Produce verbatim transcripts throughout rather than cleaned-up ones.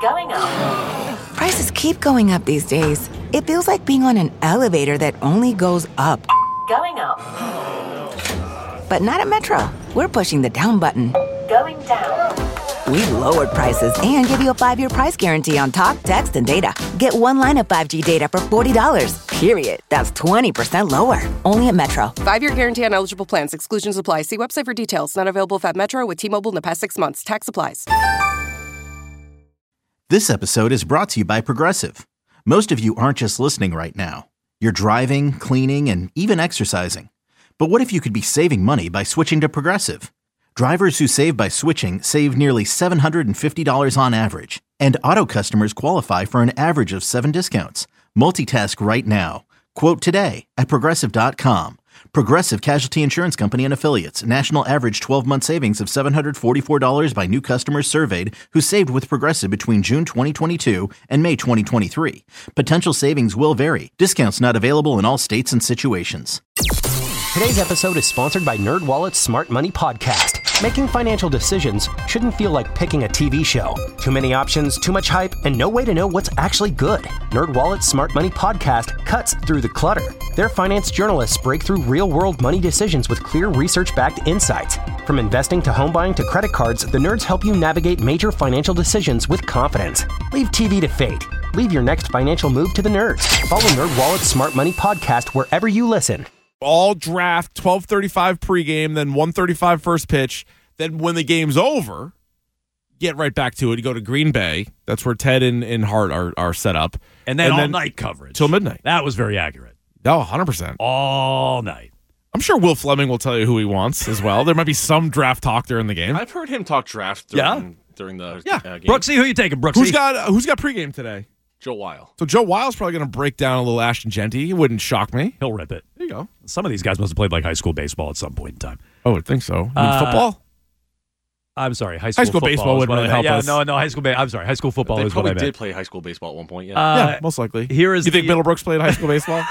Going up. Prices keep going up these days. It feels like being on an elevator that only goes up. Going up. But not at Metro. We're pushing the down button. Going down. We've lowered prices and give you a five-year price guarantee on talk, text, and data. Get one line of five G data for forty dollars. Period. That's twenty percent lower. Only at Metro. Five-year guarantee on eligible plans. Exclusions apply. See website for details. Not available at Metro with T-Mobile in the past six months. Tax applies. This episode is brought to you by Progressive. Most of you aren't just listening right now. You're driving, cleaning, and even exercising. But what if you could be saving money by switching to Progressive? Drivers who save by switching save nearly seven hundred fifty dollars on average. And auto customers qualify for an average of seven discounts. Multitask right now. Quote today at Progressive dot com. Progressive Casualty Insurance Company and Affiliates. National average twelve-month savings of seven hundred forty-four dollars by new customers surveyed who saved with Progressive between June twenty twenty-two and May twenty twenty-three. Potential savings will vary. Discounts not available in all states and situations. Today's episode is sponsored by NerdWallet's Smart Money Podcast. Making financial decisions shouldn't feel like picking a T V show. Too many options, too much hype, and no way to know what's actually good. NerdWallet's Smart Money Podcast cuts through the clutter. Their finance journalists break through real-world money decisions with clear research-backed insights. From investing to home buying to credit cards, the nerds help you navigate major financial decisions with confidence. Leave T V to fate. Leave your next financial move to the nerds. Follow NerdWallet's Smart Money Podcast wherever you listen. All draft, twelve thirty-five pregame, then one thirty-five first pitch. Then when the game's over, get right back to it. You go to Green Bay. That's where Ted and, and Hart are, are set up. And then and all then night coverage. Till midnight. That was very accurate. Oh, one hundred percent. All night. I'm sure Will Fleming will tell you who he wants as well. There might be some draft talk during the game. I've heard him talk draft during, Yeah? during the Yeah. uh, game. Brooksy, who you taking, Brooksy? Who's got Who's got pregame today? Joe Weil. So Joe Weil's probably going to break down a little Ashton Genty. It wouldn't shock me. He'll rip it. There you go. Some of these guys must have played like high school baseball at some point in time. Oh, I think so. I mean, Uh, football? I'm sorry, high school, High school football baseball is wouldn't what I really meant. help yeah, us. No, no, high school. Ba- I'm sorry, high school football They is what I probably meant. did play high school baseball at one point, yeah. Uh, Yeah, most likely. Here is you think the- Middlebrooks played high school baseball?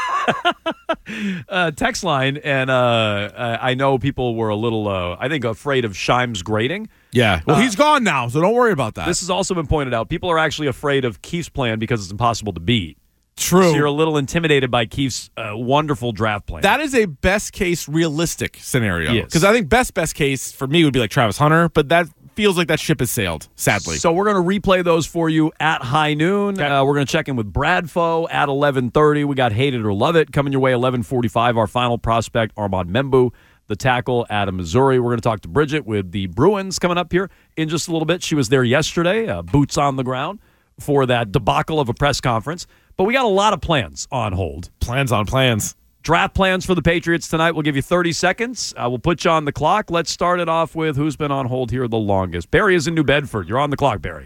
uh, text line, and uh, I know people were a little, uh, I think, afraid of Shimes grading. Yeah. Well, Uh, he's gone now, so don't worry about that. This has also been pointed out. People are actually afraid of Keith's plan because it's impossible to beat. True. So you're a little intimidated by Keith's uh, wonderful draft plan. That is a best case realistic scenario. Yes. Because I think best best case for me would be like Travis Hunter, but that feels like that ship has sailed, sadly. So we're going to replay those for you at high noon. Okay. Uh, we're going to check in with Bradfo at eleven thirty. We got Hate It or Love It coming your way eleven forty-five. Our final prospect, Armand Membu, the tackle out of Missouri. We're going to talk to Bridget with the Bruins coming up here in just a little bit. She was there yesterday, uh, boots on the ground for that debacle of a press conference. But we got a lot of plans on hold. Plans on plans. Draft plans for the Patriots tonight. We'll give you thirty seconds. Uh, we'll put you on the clock. Let's start it off with who's been on hold here the longest. Barry is in New Bedford. You're on the clock, Barry.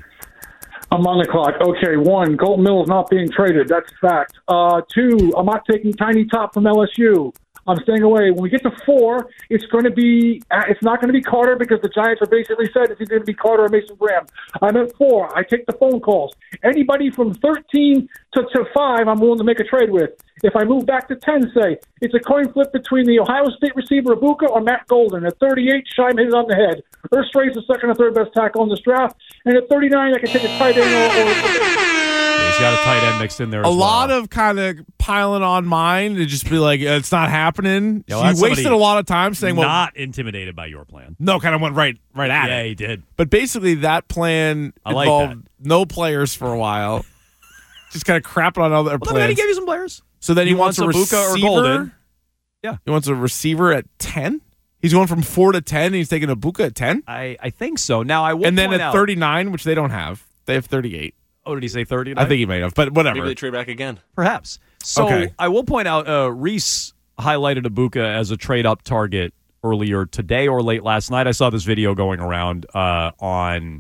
I'm on the clock. Okay, one, Colton Mills not being traded. That's a fact. Uh, two, I'm not taking Tiny Top from L S U. I'm staying away. When we get to four, it's going to be, it's not going to be Carter because the Giants are basically said it's either going to be Carter or Mason Graham. I'm at four. I take the phone calls. Anybody from thirteen to, to five, I'm willing to make a trade with. If I move back to ten, say, it's a coin flip between the Ohio State receiver Ibuka or Matt Golden. At thirty-eight, Scheim hit it on the head. Erstray's the second or third best tackle in this draft. And at thirty-nine, I can take a tight end or, or Yeah, he's got a tight end mixed in there A as lot well. of kind of piling on mine to just be like, it's not happening. Yeah, well, he that's wasted somebody a lot of time saying, well, not intimidated by your plan. no, kind of went right right at Yeah, it. he did. But basically, that plan I like involved no players for a while. Just kind of crapping on other Well, plans. then he gave you some players. So then he, He wants, wants a Ibuka or receiver. Golden. Yeah. He wants a receiver at ten. He's going from four to ten. And he's taking Ibuka at ten. I, I think so. Now, I will And then point at out, thirty-nine, which they don't have, they have thirty-eight. Oh, did he say thirty? I think he may have, but whatever. Maybe they trade back again. Perhaps. So Okay. I will point out, uh, Reese highlighted Ibuka as a trade-up target earlier today or late last night. I saw this video going around uh, on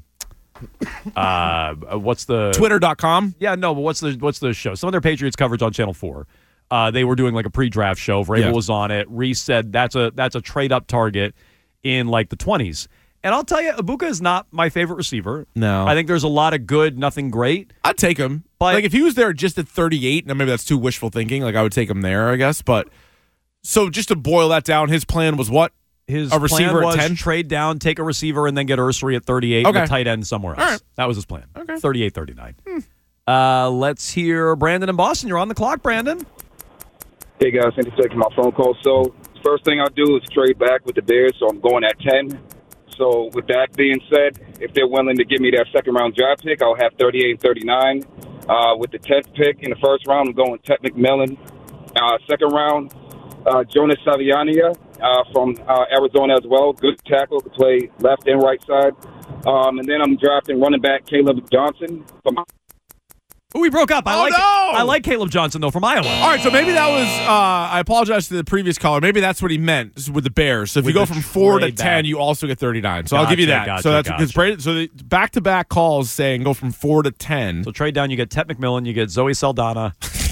uh, what's the Twitter dot com. Yeah, no, but what's the what's the show? Some of their Patriots coverage on Channel Four. Uh, they were doing like a pre-draft show. Vrabel Yeah. was on it. Reese said that's a that's a trade-up target in like the twenties. And I'll tell you, Ibuka is not my favorite receiver. No. I think there's a lot of good, nothing great. I'd take him. But- like if he was there just at thirty-eight, now maybe that's too wishful thinking. Like I would take him there, I guess. But so just to boil that down, his plan was what? His A receiver plan at was ten? trade down, take a receiver, and then get Ursary at thirty-eight Okay. and a tight end somewhere else. All right. That was his plan. Okay. thirty-eight thirty-nine. Hmm. Uh, let's hear Brandon in Boston. You're on the clock, Brandon. Hey, guys. Thanks for taking my phone call. So, first thing I'll do is trade back with the Bears, so I'm going at ten. So, with that being said, if they're willing to give me that second-round draft pick, I'll have thirty-eight and thirty-nine. Uh, with the tenth pick in the first round, I'm going Ted McMillan. Uh, second round, uh, Jonas Saviania uh, from uh, Arizona as well. Good tackle to play left and right side. Um, and then I'm drafting running back Caleb Johnson from. Oh, we broke up. I Oh, like no! I like Caleb Johnson, though, from Iowa. All right, so maybe that was, uh, I apologize to the previous caller. Maybe that's what he meant with the Bears. So if With you go the from four to trade ten, back. you also get thirty-nine. So I'll give you Gotcha, that. gotcha, so that's gotcha. because Brady, so the back-to-back calls saying go from four to ten. So trade down, you get Ted McMillan, you get Zoe Saldana.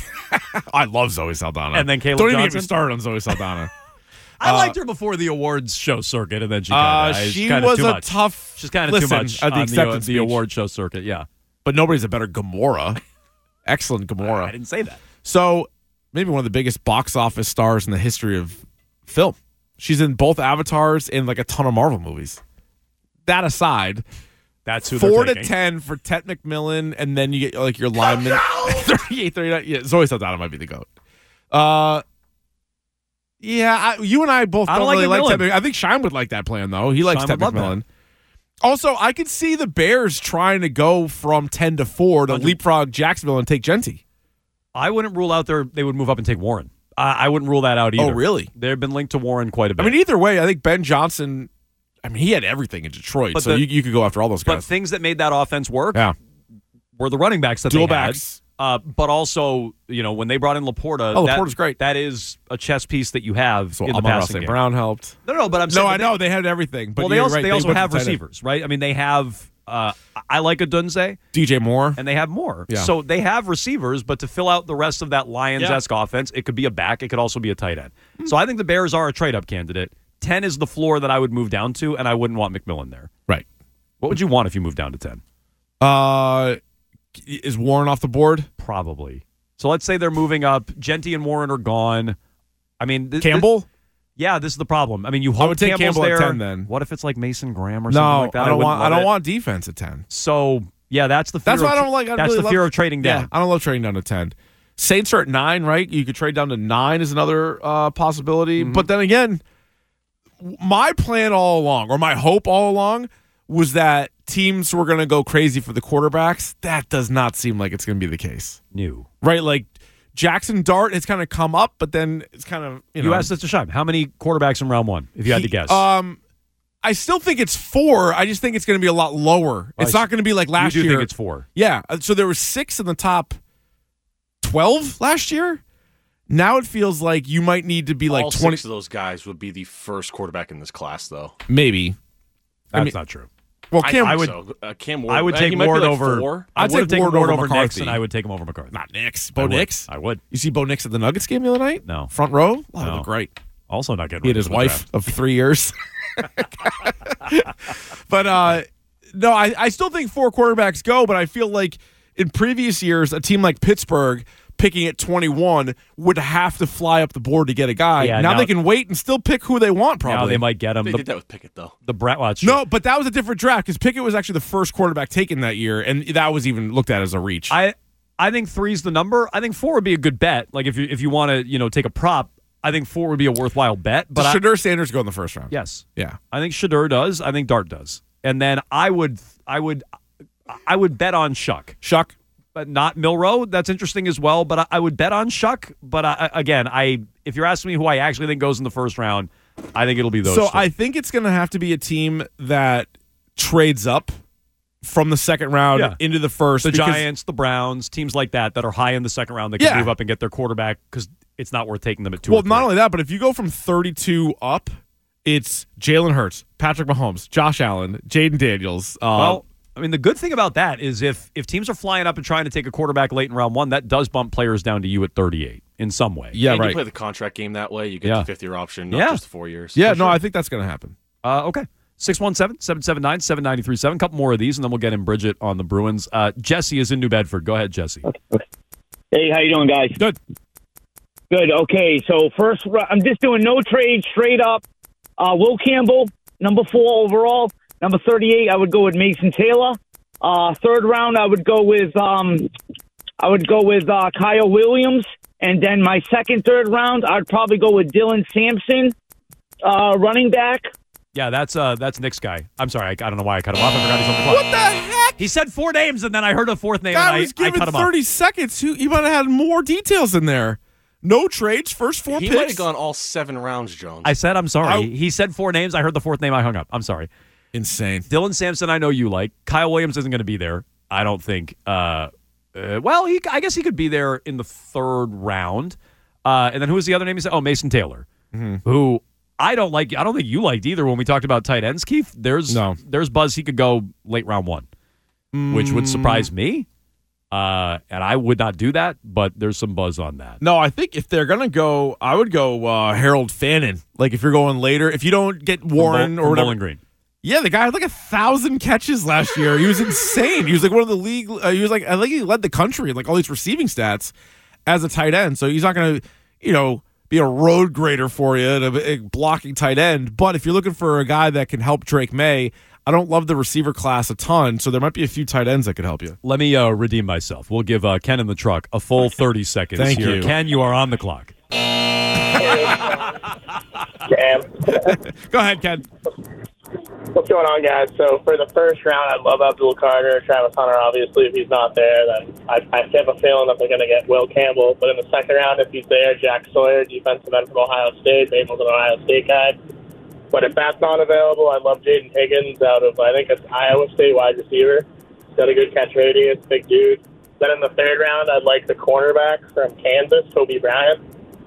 I love Zoe Saldana. And then Caleb Don't even get Johnson? me started on Zoe Saldana. I Uh, liked her before the awards show circuit, and then she uh, kind of she kinda was too a much. tough. She's kind of too listen, much at the on the, uh, acceptance the speech. award show circuit. Yeah, But nobody's a better Gamora. Excellent Gamora. I didn't say that. So maybe one of the biggest box office stars in the history of film. She's in both Avatars and like a ton of Marvel movies. That aside, That's who four they're to taking. ten for Ted McMillan, and then you get like your lineman. thirty-eight, thirty-nine. Yeah, Zoe Saldana might be the GOAT. Uh, yeah, I, you and I both I don't, don't like really like McMillan. Ted McMillan. I think Shine would like that plan, though. He likes Shine Ted would love McMillan. Also, I could see the Bears trying to go from ten to four to leapfrog Jacksonville and take Genty. I wouldn't rule out their they would move up and take Warren. I, I wouldn't rule that out either. Oh, really? They've been linked to Warren quite a bit. I mean, either way, I think Ben Johnson, I mean, he had everything in Detroit, But so the- you, you could go after all those but guys. things that made that offense work Yeah. were the running backs that Dual they had. backs. Uh, but also, you know, when they brought in Laporta, Oh, that- Laporta's great. That is a chess piece that you have So in the Amon-Ra passing Saint game. Brown helped. No, no, but I'm No, saying I that know. They had everything. But well, they you're also right, they also went have to tight end. receivers, right? I mean, they have. Uh, I like Adunze, D J Moore. and they have more. Yeah. So they have receivers, but to fill out the rest of that Lions-esque offense, it could be a back. It could also be a tight end. So I think the Bears are a trade-up candidate. ten is the floor that I would move down to, and I wouldn't want McMillan there. Right. What would you want if you moved down to ten? Uh, is Warren off the board? Probably. So let's say they're moving up. Genty and Warren are gone. I mean, th- Campbell? th- yeah, this is the problem. I mean, you I hope would take Campbell's Campbell at there. ten then. What if it's like Mason Graham or something No, like that? I don't wouldn't want. I love don't it. want defense at ten. So yeah, that's the fear That's of why I tra- don't like. I that's really the love, fear of trading down. Yeah, I don't love trading down to ten. Saints are at nine, right? You could trade down to nine is another uh, possibility. Mm-hmm. But then again, my plan all along, or my hope all along, was that teams were going to go crazy for the quarterbacks. That does not seem like it's going to be the case, New. right? Like Jackson Dart has kind of come up, but then it's kind of you know. You asked this to Shime. How many quarterbacks in round one, if you had to He- guess? Um, I still think it's four. I just think it's going to be a lot lower. It's I not going to be like last you do year. think it's four. Yeah. uh, So there were six in the top twelve last year. Now it feels like you might need to be like All twenty. six of those guys would be the first quarterback in this class, though. Maybe. That's mean- not true. Well, I, Cam, I I would- would. So. Uh, Cam Ward. I would uh, take he might be Ward like over. four. I'd I would take have taken Ward Ward over over Nix, McCarthy. and I would take him over McCarthy. not Nix. I Bo would. Nix. I would. You see Bo Nix at the Nuggets game the other night? No. Front row? Oh, that No. looked great. Also not getting He had ready his for the wife draft. of three years. But uh, no, I, I still think four quarterbacks go, but I feel like in previous years, a team like Pittsburgh picking at twenty-one would have to fly up the board to get a guy. Yeah, now, now- they can wait and still pick who they want, probably. Now they might get him. They The, did that with Pickett, though. the Brett Watch. No, but that was a different draft because Pickett was actually the first quarterback taken that year, and that was even looked at as a reach. I I think three's the number. I think four would be a good bet. Like if you if you want to you know take a prop, I think four would be a worthwhile bet. But Does I, Shadur Sanders go in the first round? yes, Yeah. I think Shadur does. I think Dart does. And then I would I would I would bet on Shuck. Shuck? But not Milrow. That's interesting as well. But I, I would bet on Shuck. But I, again, I if you're asking me who I actually think goes in the first round, I think it'll be those. So two. I think it's going to have to be a team that trades up from the second round Yeah. into the first. the because- Giants, the Browns, teams like that that are high in the second round that can Yeah. move up and get their quarterback because it's not worth taking them at two. Well, or three. not only that, but if you go from thirty-two up, it's Jalen Hurts, Patrick Mahomes, Josh Allen, Jaden Daniels. Uh, Well, I mean, the good thing about that is if if teams are flying up and trying to take a quarterback late in round one, that does bump players down to you at thirty-eight in some way. yeah, and right. you play the contract game that way. You get Yeah. the fifth-year option, not Yeah. just the four years. yeah, For no, sure. I think that's going to happen. Uh, okay. six one seven, seven seven nine, seven nine three seven. A couple more of these, and then we'll get in Bridget on the Bruins. Uh, Jesse is in New Bedford. Go ahead, Jesse. Hey, how you doing, guys? Good. Good. Okay, so first, ro- I'm just doing no trade, straight up. Uh, Will Campbell, number four overall. Number thirty-eight, I would go with Mason Taylor. Uh, third round, I would go with um, I would go with uh, Kyle Williams. And then my second, third round, I'd probably go with Dylan Sampson, uh, running back. Yeah, that's uh, that's Nick's guy. I'm sorry, I, I don't know why I cut him off. I forgot he's on the clock. What the heck? He said four names, and then I heard a fourth name, Guy and was I, I given cut him thirty off. seconds. He, he might have had more details in there. No trades, first four He picks. might have gone all seven rounds, Jones. I said I'm sorry. I- he said four names. I heard the fourth name. I hung up. I'm sorry. Insane. Dylan Sampson, I know you like. Kyle Williams isn't going to be there. I don't think. Uh, uh, well, he, I guess he could be there in the third round. Uh, and then who was the other name you said? Oh, Mason Taylor, Mm-hmm. who I don't like. I don't think you liked either when we talked about tight ends, Keith. There's No. there's buzz he could go late round one, which would surprise me. Uh, and I would not do that, but there's some buzz on that. No, I think if they're gonna go, I would go uh, Harold Fannin. Like if you're going later, if you don't get Warren From Bo- or from whatever. Bowling Green. Yeah, the guy had like a thousand catches last year. He was insane. He was like one of the league. Uh, he was like I think he led the country in like all these receiving stats as a tight end. So he's not gonna, you know, be a road grader for you and a, a blocking tight end. But if you're looking for a guy that can help Drake May, I don't love the receiver class a ton. So there might be a few tight ends that could help you. Let me uh, redeem myself. We'll give uh, Ken in the truck a full thirty seconds Thank here. you. Ken, you are on the clock. Cam. Go ahead, Ken. What's going on, guys? So for the first round, I'd love Abdul Carter, Travis Hunter. Obviously, if he's not there, then I, I have a feeling that they're going to get Will Campbell. But in the second round, if he's there, Jack Sawyer, defensive end from Ohio State. Babel's an Ohio State guy. But if that's not available, I love Jaden Higgins out of, I think it's Iowa State wide receiver. He's got a good catch radius, big dude. Then in the third round, I'd like the cornerback from Kansas, Toby Bryant.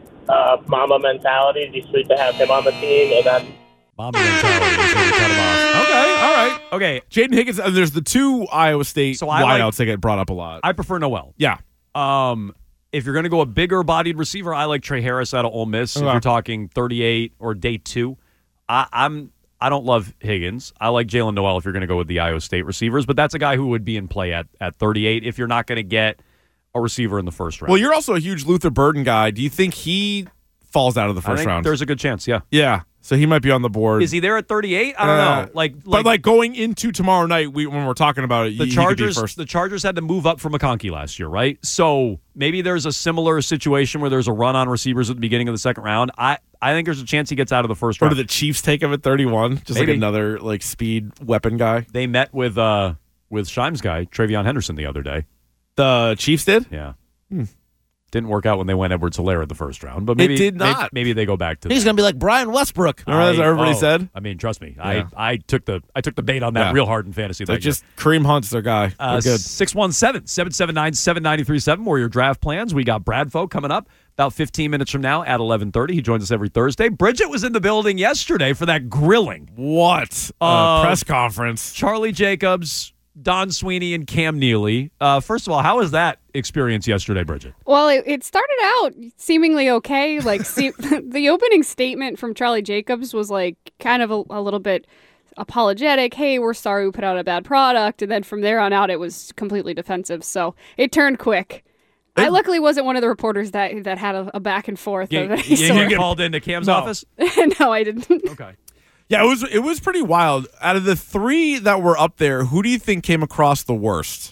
Uh, Mama mentality, it'd be sweet to have him on the team. And then Mama mentality. So we cut him off. Okay, all right. Okay. Jaden Higgins. Uh, there's the two Iowa State So I like- wideouts that get brought up a lot. I prefer Noel. yeah. Um, if you're going to go a bigger bodied receiver, I like Trey Harris out of Ole Miss. If Okay. you're talking thirty-eight or day two, I, I'm I don't love Higgins. I like Jalen Noel if you're going to go with the Iowa State receivers, but that's a guy who would be in play at at thirty-eight if you're not going to get a receiver in the first round. Well, you're also a huge Luther Burden guy. Do you think he falls out of the I first think round? there's a good chance. Yeah. Yeah. So he might be on the board. Is he there at thirty-eight? I don't Uh, know. Like, but like going into tomorrow night, we, when we're talking about it, the he- he could be Chargers, first. the Chargers had to move up from McConkey last year, right? So maybe there's a similar situation where there's a run on receivers at the beginning of the second round. I, I think there's a chance he gets out of the first Or round. do the Chiefs take him at thirty-one? Just Maybe. like another like speed weapon guy. They met with uh with Shimes' guy, Travion Henderson, the other day. The Chiefs did? Yeah. Hmm. Didn't work out when they went Edwards Hilaire in the first round, but maybe did may- not. Maybe, they go back to He's that. going to be like Brian Westbrook. Remember I- that's what everybody oh, said? I mean, trust me, Yeah. I, I took the I took the bait on that Yeah. real hard in fantasy. They're that year. just Kareem Hunt's their guy. Uh, They're good. six one seven, seven seven nine, seven nine three seven were your draft plans. We got Bradfo coming up about fifteen minutes from now at eleven thirty. He joins us every Thursday. Bridget was in the building yesterday for that grilling. What? Uh, Uh, press conference. Charlie Jacobs, Don Sweeney, and Cam Neely. Uh, first of all, how was that experience yesterday, Bridget? Well, it, it started out seemingly okay. Like, see, the opening statement from Charlie Jacobs was like kind of a, a little bit apologetic. Hey, we're sorry we put out a bad product. And then from there on out, it was completely defensive. So it turned quick. I luckily wasn't one of the reporters that that had a, a back and forth You, of any you, sort. you called into Cam's No. office? No, I didn't. Okay. Yeah, it was it was pretty wild. Out of the three that were up there, who do you think came across the worst?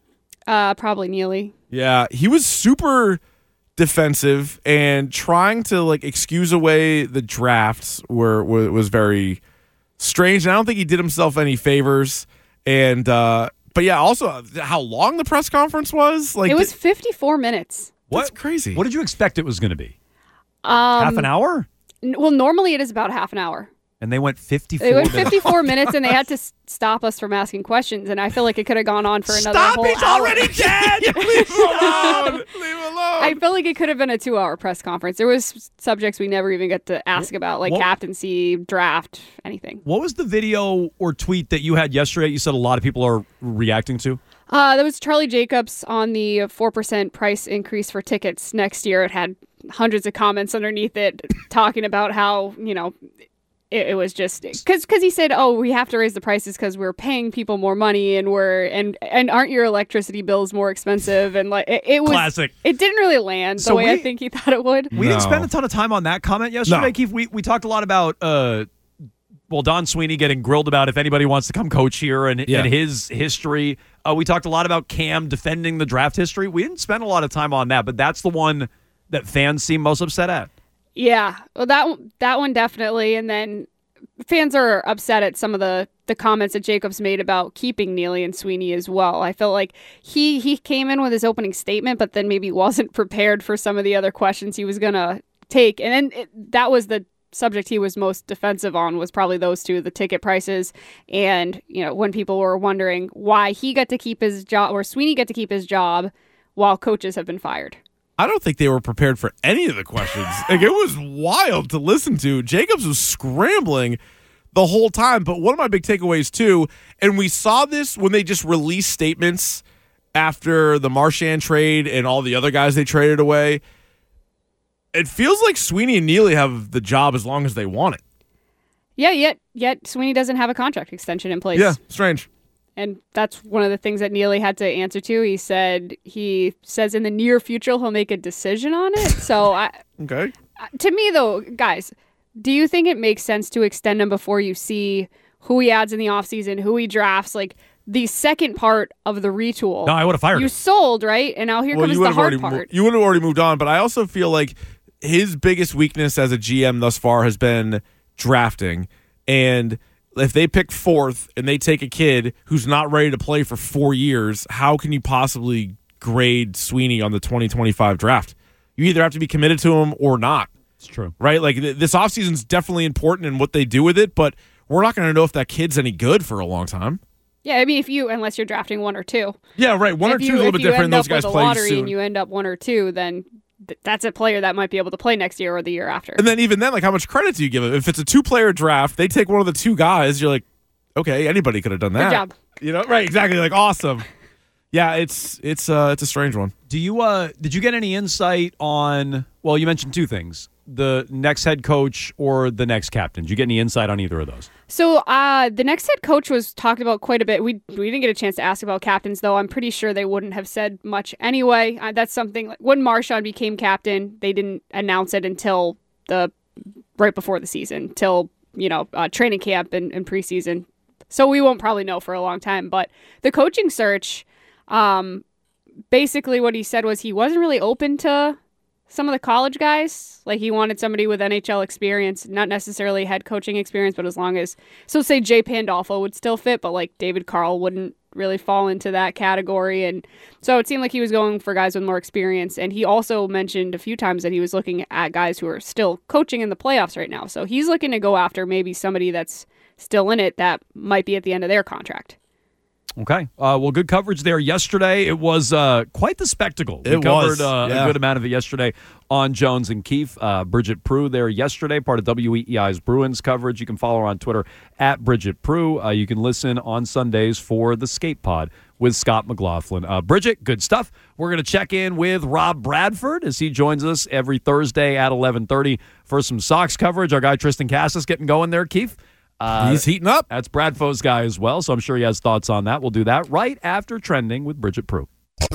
Uh, probably Neely. Yeah, he was super defensive and trying to like excuse away the drafts were, were was very strange. And I don't think he did himself any favors. And uh, but yeah, also how long the press conference was. Like It was fifty-four minutes. That's crazy. What did you expect it was going to be? Um, Half an hour? N- Well, normally it is about half an hour. And they went fifty-four It went minutes. fifty-four minutes, and they had to s- stop us from asking questions. And I feel like it could have gone on for another Stop! whole He's hour. already dead. Leave him alone. Leave him alone. I feel like it could have been a two-hour press conference. There was subjects we never even get to ask about, like What- captaincy, draft, anything. What was the video or tweet that you had yesterday you said a lot of people are reacting to? Uh, that was Charlie Jacobs on the four percent price increase for tickets next year. It had hundreds of comments underneath it talking about how, you know, it, it was just because because he said, oh, we have to raise the prices because we're paying people more money and we're and and aren't your electricity bills more expensive? And like it, it was Classic. It didn't really land the So way I we- think he thought it would. We didn't No. spend a ton of time on that comment yesterday, No. Keith. We, we talked a lot about uh, well, Don Sweeney getting grilled about if anybody wants to come coach here and, Yeah. and his history. Uh, we talked a lot about Cam defending the draft history. We didn't spend a lot of time on that, but that's the one that fans seem most upset at. Yeah, well, that that one definitely, and then fans are upset at some of the, the comments that Jacobs made about keeping Neely and Sweeney as well. I felt like he he came in with his opening statement, but then maybe wasn't prepared for some of the other questions he was gonna take, and then it, that was the subject he was most defensive on, was probably those two, the ticket prices, and you know when people were wondering why he got to keep his job or Sweeney got to keep his job while coaches have been fired. I don't think they were prepared for any of the questions. Like, it was wild to listen to. Jacobs was scrambling the whole time. But one of my big takeaways, too, and we saw this when they just released statements after the Marchand trade and all the other guys they traded away, it feels like Sweeney and Neely have the job as long as they want it. Yeah, yet yet Sweeney doesn't have a contract extension in place. Yeah, strange. And that's one of the things that Neely had to answer to. He said he says in the near future he'll make a decision on it. So, I, okay. To me, though, guys, do you think it makes sense to extend him before you see who he adds in the offseason, who he drafts, like the second part of the retool? No, I would have fired You him. sold, right? And now here Well, comes you the would have hard already part. mo- you would have already moved on, but I also feel like his biggest weakness as a G M thus far has been drafting. And if they pick fourth and they take a kid who's not ready to play for four years, how can you possibly grade Sweeney on the twenty twenty-five draft? You either have to be committed to him or not. It's true. Right? Like, th- this offseason is definitely important in what they do with it, but we're not going to know if that kid's any good for a long time. Yeah, I mean, if you unless you're drafting one or two. Yeah, right. One If or two you- is a little if bit you different, end and those up guys with a play lottery soon. and you end up one or two, then th- that's a player that might be able to play next year or the year after. And then even then, like, how much credit do you give him? If it's a two-player draft, they take one of the two guys, you're like, okay, anybody could have done that. Good job. You know, right, exactly. Like, awesome. Yeah, it's it's uh it's a strange one. Do you uh did you get any insight on, well, you mentioned two things, the next head coach or the next captain? Did you get any insight on either of those? So uh, the next head coach was talked about quite a bit. We we didn't get a chance to ask about captains, though. I'm pretty sure they wouldn't have said much anyway. Uh, that's something like when Marchand became captain, they didn't announce it until the right before the season, till you know uh, training camp and, and preseason. So we won't probably know for a long time. But the coaching search, um, basically what he said was he wasn't really open to some of the college guys. Like, he wanted somebody with N H L experience, not necessarily head coaching experience, but as long as, so say Jay Pandolfo would still fit, but like David Carl wouldn't really fall into that category. And so it seemed like he was going for guys with more experience. And he also mentioned a few times that he was looking at guys who are still coaching in the playoffs right now. So he's looking to go after maybe somebody that's still in it that might be at the end of their contract. Okay. Uh, well, good coverage there yesterday. It was uh, quite the spectacle. We It covered was, uh, yeah. a good amount of it yesterday on Jones and Keefe. Uh, Bridget Prue there yesterday, part of W E E I's Bruins coverage. You can follow her on Twitter at Bridget Prue. Uh, you can listen on Sundays for the Skate Pod with Scott McLaughlin. Uh, Bridget, good stuff. We're going to check in with Rob Bradford as he joins us every Thursday at eleven thirty for some Sox coverage. Our guy Tristan Cassis getting going there, Keefe. Uh, He's heating up. That's Bradfo's guy as well, so I'm sure he has thoughts on that. We'll do that right after Trending with Bridget Prue.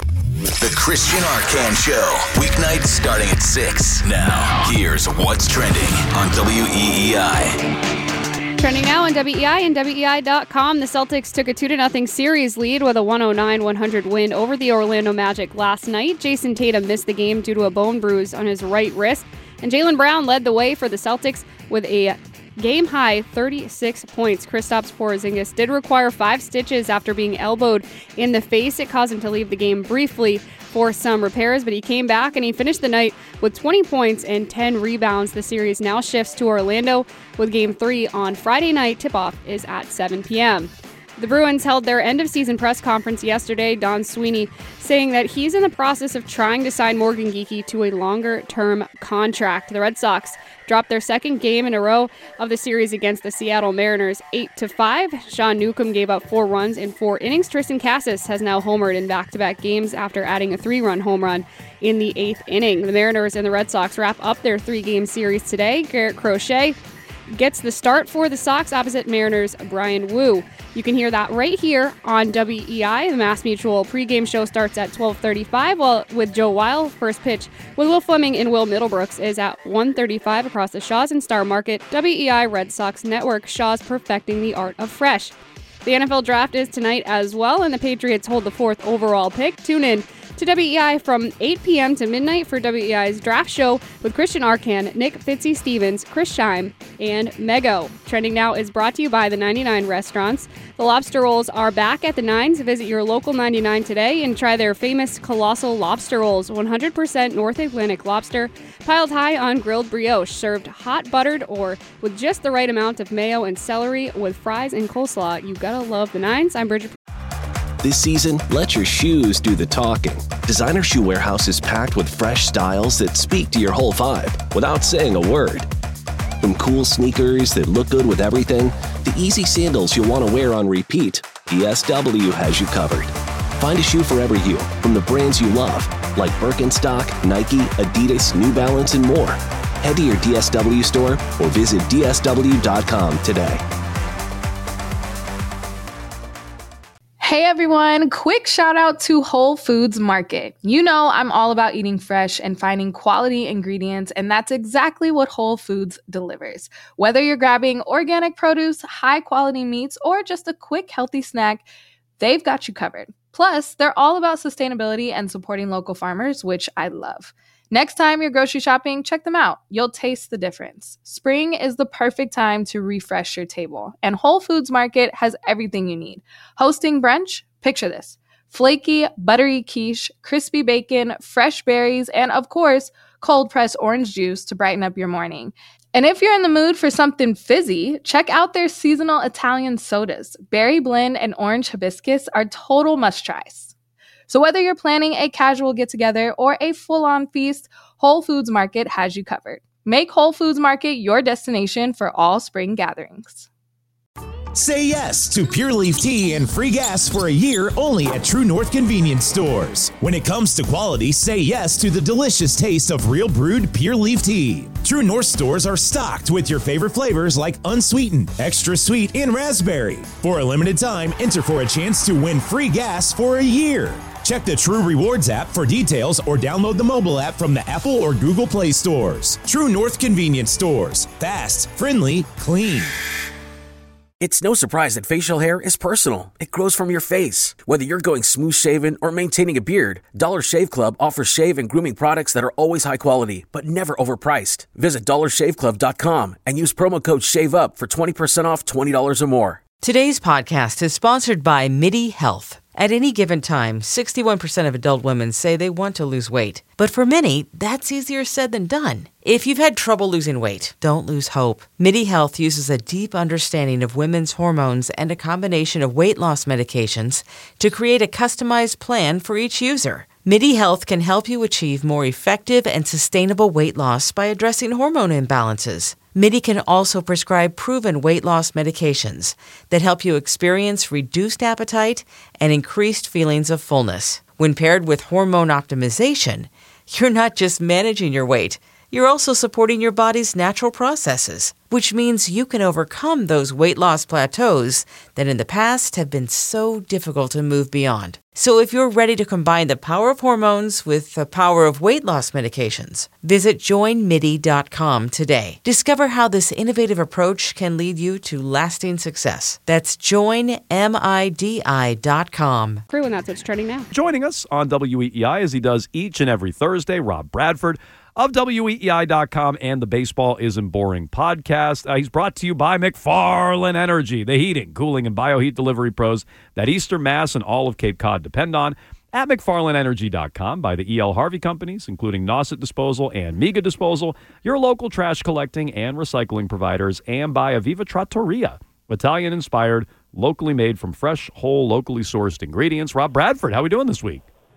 The Christian Arcan Show, weeknights starting at six. Now, here's what's trending on W E E I. Trending now on W E I and W E I dot com. The Celtics took a two to nothing series lead with a one oh nine one hundred win over the Orlando Magic last night. Jason Tatum missed the game due to a bone bruise on his right wrist, and Jaylen Brown led the way for the Celtics with a game-high thirty-six points. Kristaps Porzingis did require five stitches after being elbowed in the face. It caused him to leave the game briefly for some repairs, but he came back and he finished the night with twenty points and ten rebounds. The series now shifts to Orlando with Game three on Friday night. Tip-off is at seven p.m. The Bruins held their end-of-season press conference yesterday. Don Sweeney saying that he's in the process of trying to sign Morgan Geekie to a longer-term contract. The Red Sox dropped their second game in a row of the series against the Seattle Mariners, eight to five. Sean Newcomb gave up four runs in four innings. Tristan Cassis has now homered in back-to-back games after adding a three-run home run in the eighth inning. The Mariners and the Red Sox wrap up their three-game series today. Garrett Crochet gets the start for the Sox opposite Mariners' Brian Wu. You can hear that right here on W E I. The Mass Mutual pregame show starts at twelve thirty-five, while with Joe Weil, first pitch with Will Fleming and Will Middlebrooks is at one thirty-five across the Shaw's and Star Market. W E I Red Sox Network, Shaw's perfecting the art of fresh. The N F L Draft is tonight as well, and the Patriots hold the fourth overall pick. Tune in to W E I from eight p.m. to midnight for W E I's draft show with Christian Arcan, Nick Fitzy-Stevens, Chris Scheim, and Mego. Trending Now is brought to you by the ninety-nine Restaurants. The lobster rolls are back at the Nines. Visit your local ninety-nine today and try their famous Colossal Lobster Rolls. one hundred percent North Atlantic lobster, piled high on grilled brioche, served hot buttered or with just the right amount of mayo and celery with fries and coleslaw. You gotta love the Nines. I'm Bridget. This season, let your shoes do the talking. Designer Shoe Warehouse is packed with fresh styles that speak to your whole vibe without saying a word. From cool sneakers that look good with everything, to easy sandals you'll want to wear on repeat, D S W has you covered. Find a shoe for every you from the brands you love, like Birkenstock, Nike, Adidas, New Balance, and more. Head to your D S W store or visit D S W dot com today. Hey everyone, quick shout out to Whole Foods Market. You know I'm all about eating fresh and finding quality ingredients, and that's exactly what Whole Foods delivers. Whether you're grabbing organic produce, high quality meats, or just a quick healthy snack, they've got you covered. Plus, they're all about sustainability and supporting local farmers, which I love. Next time you're grocery shopping, check them out. You'll taste the difference. Spring is the perfect time to refresh your table, and Whole Foods Market has everything you need. Hosting brunch? Picture this. Flaky, buttery quiche, crispy bacon, fresh berries, and of course, cold-pressed orange juice to brighten up your morning. And if you're in the mood for something fizzy, check out their seasonal Italian sodas. Berry blend and orange hibiscus are total must-tries. So whether you're planning a casual get-together or a full-on feast, Whole Foods Market has you covered. Make Whole Foods Market your destination for all spring gatherings. Say yes to Pure Leaf Tea and free gas for a year only at True North Convenience Stores. When it comes to quality, say yes to the delicious taste of real brewed Pure Leaf Tea. True North stores are stocked with your favorite flavors like unsweetened, extra sweet, and raspberry. For a limited time, enter for a chance to win free gas for a year. Check the True Rewards app for details or download the mobile app from the Apple or Google Play stores. True North Convenience Stores. Fast, friendly, clean. It's no surprise that facial hair is personal. It grows from your face. Whether you're going smooth shaven or maintaining a beard, Dollar Shave Club offers shave and grooming products that are always high quality, but never overpriced. Visit dollar shave club dot com and use promo code SHAVEUP for twenty percent off twenty dollars or more. Today's podcast is sponsored by MIDI Health. At any given time, sixty-one percent of adult women say they want to lose weight. But for many, that's easier said than done. If you've had trouble losing weight, don't lose hope. MIDI Health uses a deep understanding of women's hormones and a combination of weight loss medications to create a customized plan for each user. MIDI Health can help you achieve more effective and sustainable weight loss by addressing hormone imbalances. MIDI can also prescribe proven weight loss medications that help you experience reduced appetite and increased feelings of fullness. When paired with hormone optimization, you're not just managing your weight, you're also supporting your body's natural processes, which means you can overcome those weight loss plateaus that in the past have been so difficult to move beyond. So if you're ready to combine the power of hormones with the power of weight loss medications, visit join midi dot com today. Discover how this innovative approach can lead you to lasting success. That's join midi dot com. Crew, and that's what's trending now. Joining us on W E E I as he does each and every Thursday, Rob Bradford of W E E I dot com and the Baseball Isn't Boring podcast. Uh, he's brought to you by McFarland Energy, the heating, cooling, and bioheat delivery pros that Eastern Mass and all of Cape Cod depend on. At McFarland Energy dot com, by the E L. Harvey Companies, including Nauset Disposal and Miga Disposal, your local trash collecting and recycling providers, and by Aviva Trattoria, Italian-inspired, locally made from fresh, whole, locally sourced ingredients. Rob Bradford, how are we doing this week?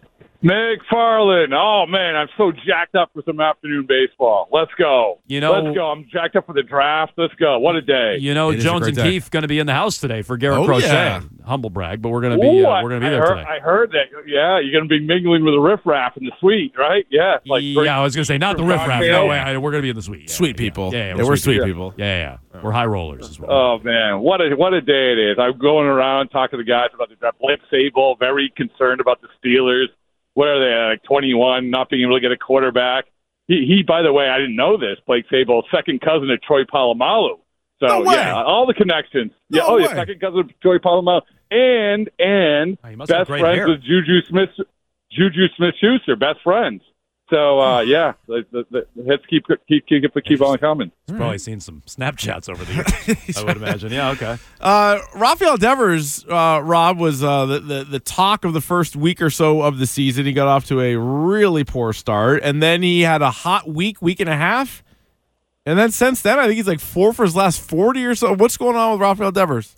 McFarland. Oh, man, I'm so jacked up for some afternoon baseball. Let's go. You know, Let's go. I'm jacked up for the draft. Let's go. What a day. You know, It is a Jones great and day. Keefe going to be in the house today for Garrett Oh, Crochet. yeah. Humble brag, but we're going to be Ooh, uh, I- we're going to be I there heard, today. I heard that. Yeah, you're going to be mingling with the riffraff in the suite, right? Yeah. Like Yeah, I was going to say, not the riffraff. No way. I- We're going to be in the suite. Yeah, Sweet people. Yeah, yeah, Yeah, we're sweet people. Yeah, yeah, yeah. We're high rollers as well. Oh, man. What a what a day it is. I'm going around talking to the guys about the draft. Blake Sable, very concerned about the Steelers. What are they, like twenty-one, not being able to get a quarterback? He, he by the way, I didn't know this, Blake Sable, second cousin of Troy Polamalu. So, No way. yeah, all the connections. No yeah, oh, way. yeah, second cousin of Troy Polamalu. And, and Oh, must have best great friends hair. with Juju Smith, Juju Smith-Schuster, best friends. So, uh, yeah, the, the, the hits keep, keep, keep, keep on coming. He's probably seen some Snapchats over the years, I would imagine. Yeah, okay. Uh, Rafael Devers, uh, Rob, was uh, the, the the talk of the first week or so of the season. He got off to a really poor start, and then he had a hot week, week and a half. And then since then, I think he's like four for his last forty or so. What's going on with Rafael Devers?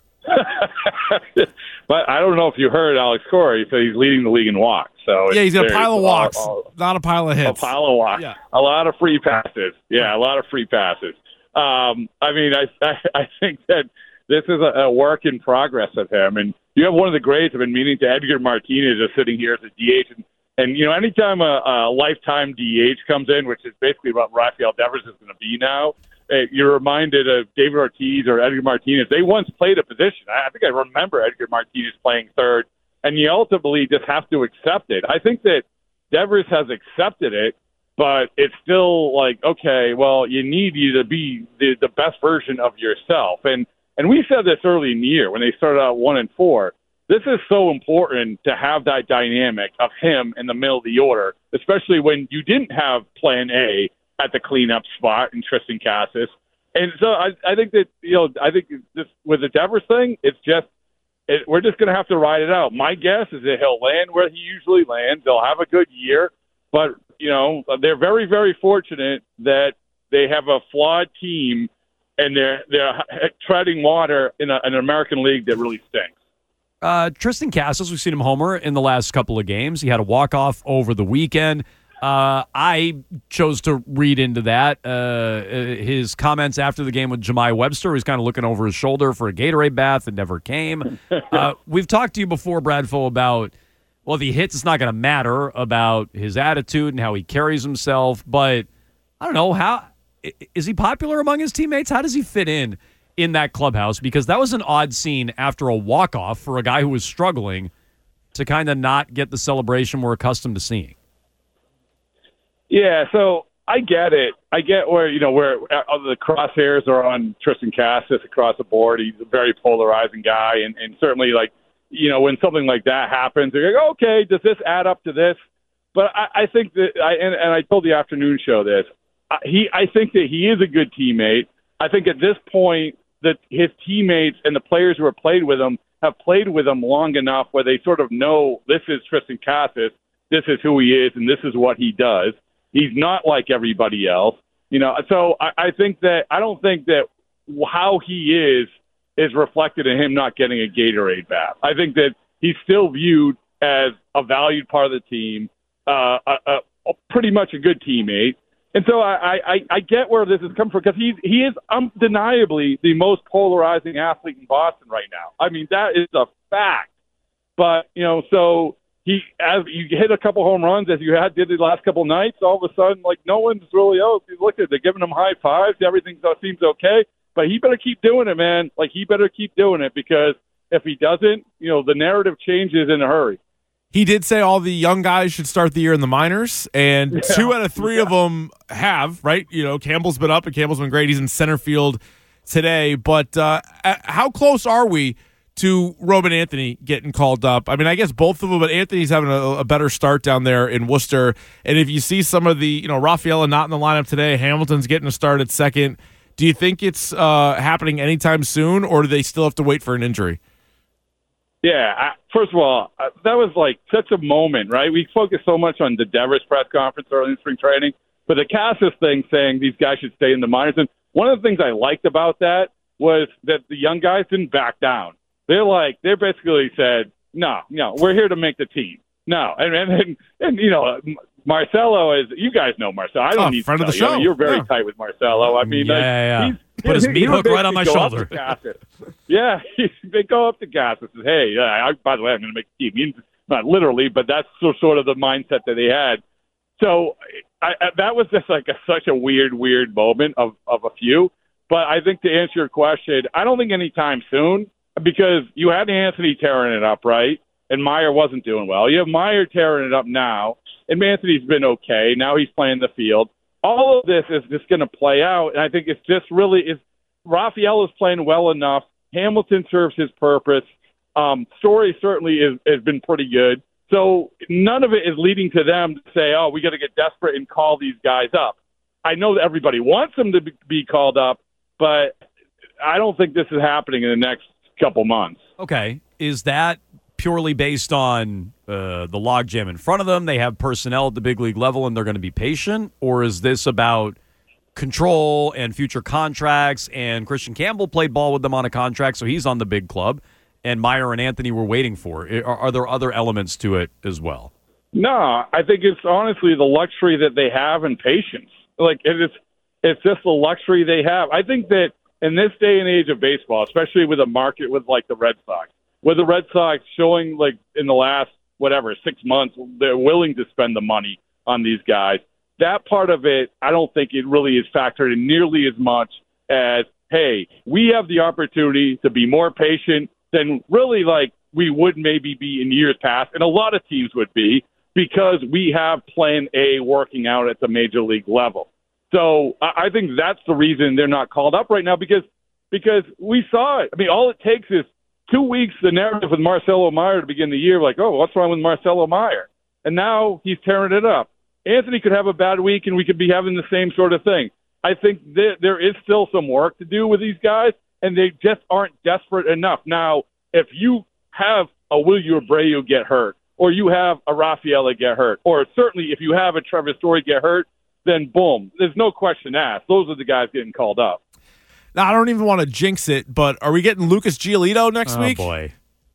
But I don't know if you heard Alex Cora. He said he's leading the league in walks. So Yeah, he's got a it's- pile of all- walks, all- not a pile of a hits. pile of walks. Yeah. A lot of free passes. Yeah, a lot of free passes. Um, I mean, I, I I think that this is a, a work in progress of him. And you have one of the greats. I've been meaning to Edgar Martinez is sitting here as a D H. And, and you know, anytime a, a lifetime D H comes in, which is basically what Rafael Devers is going to be now, uh, you're reminded of David Ortiz or Edgar Martinez. They once played a position. I, I think I remember Edgar Martinez playing third. And you ultimately just have to accept it. I think that Devers has accepted it, but it's still like, okay, well, you need you to be the, the best version of yourself. And and we said this early in the year when they started out one and four. This is so important to have that dynamic of him in the middle of the order, especially when you didn't have plan A at the cleanup spot in Tristan Cassis. And so I, I think that, you know, I think this with the Devers thing, it's just, It, we're just going to have to ride it out. My guess is that he'll land where he usually lands. They'll have a good year, but you know they're very, very fortunate that they have a flawed team and they're they're treading water in a, an American League that really stinks. Uh, Tristan Cassis, we've seen him homer in the last couple of games. He had a walk-off over the weekend. Uh, I chose to read into that. Uh, his comments after the game with Jemai Webster, he's kind of looking over his shoulder for a Gatorade bath that never came. Uh, we've talked to you before, Bradfo, about, well, if he hits, it's not going to matter, about his attitude and how he carries himself. But I don't know, how is he popular among his teammates? How does he fit in in that clubhouse? Because that was an odd scene after a walk-off for a guy who was struggling to kind of not get the celebration we're accustomed to seeing. Yeah, so I get it. I get where, you know, where uh, the crosshairs are on Tristan Cassis across the board. He's a very polarizing guy. And, and certainly, like, you know, when something like that happens, you're like, okay, does this add up to this? But I, I think that, I, and, and I told the afternoon show this, I, he, I think that he is a good teammate. I think at this point that his teammates and the players who have played with him have played with him long enough where they sort of know this is Tristan Cassis, this is who he is, and this is what he does. He's not like everybody else, you know. So I, I think that I don't think that how he is is reflected in him not getting a Gatorade bath. I think that he's still viewed as a valued part of the team, uh, a, a, a pretty much a good teammate. And so I, I, I get where this is coming from because he's he is undeniably the most polarizing athlete in Boston right now. I mean, that is a fact. But you know, so. He, as you hit a couple home runs as you had did the last couple nights, all of a sudden, like no one's really oh, look at they're giving him high fives, everything seems okay. But he better keep doing it, man. Like he better keep doing it because if he doesn't, you know, the narrative changes in a hurry. He did say all the young guys should start the year in the minors, and Yeah. two out of three yeah. of them have, right? You know, Campbell's been up, and Campbell's been great. He's in center field today. But uh, how close are we to Robin Anthony getting called up? I mean, I guess both of them, but Anthony's having a, a better start down there in Worcester. And if you see some of the, you know, Rafaela not in the lineup today, Hamilton's getting a start at second. Do you think it's uh, happening anytime soon, or do they still have to wait for an injury? Yeah, I, first of all, uh, that was like such a moment, right? We focused so much on the Devers press conference early in spring training, but the Cassis thing saying these guys should stay in the minors. And one of the things I liked about that was that the young guys didn't back down. They're like, they basically said, no, no, we're here to make the team. no, and and and, and you know. Marcelo is, you guys know Marcelo. I don't oh, need friend to of the tell show. you. You're very yeah. tight with Marcelo. I mean, yeah, like, yeah. He's, Put his he, meat he hook right on my go shoulder. Up to Cassis. yeah, he, they go up to Cassis and say, hey, yeah, I, by the way, I'm going to make the team. Not literally, but that's so, sort of the mindset that they had. So I, I, that was just like a, such a weird, weird moment of, of a few. But I think to answer your question, I don't think anytime soon, because you had Anthony tearing it up, right? And Meyer wasn't doing well. You have Meyer tearing it up now. And Anthony's been okay. Now he's playing the field. All of this is just going to play out, and I think it's just really is. Raphael is playing well enough. Hamilton serves his purpose. Um, Story certainly is, has been pretty good. So none of it is leading to them to say, "Oh, we got to get desperate and call these guys up." I know that everybody wants them to be called up, but I don't think this is happening in the next couple months. Okay, is that purely based on uh, the logjam in front of them? They have personnel at the big league level and they're going to be patient? Or is this about control and future contracts? And Christian Campbell played ball with them on a contract, so he's on the big club. And Meyer and Anthony were waiting for. Are, are there other elements to it as well? No, I think it's honestly the luxury that they have and patience. Like it's, it's just the luxury they have. I think that in this day and age of baseball, especially with a market with like the Red Sox, with the Red Sox showing, like, in the last, whatever, six months, they're willing to spend the money on these guys. That part of it, I don't think it really is factored in nearly as much as, hey, we have the opportunity to be more patient than really, like, we would maybe be in years past, and a lot of teams would be, because we have Plan A working out at the major league level. So I think that's the reason they're not called up right now, because because we saw it. I mean, all it takes is two weeks, the narrative with Marcelo Meyer to begin the year, like, oh, what's wrong with Marcelo Meyer? And now he's tearing it up. Anthony could have a bad week, and we could be having the same sort of thing. I think that there is still some work to do with these guys, and they just aren't desperate enough. Now, if you have a Wilyer Abreu get hurt, or you have a Rafaela get hurt, or certainly if you have a Trevor Story get hurt, then boom, there's no question asked. Those are the guys getting called up. Now, I don't even want to jinx it, but are we getting Lucas Giolito next oh, week? Oh, boy.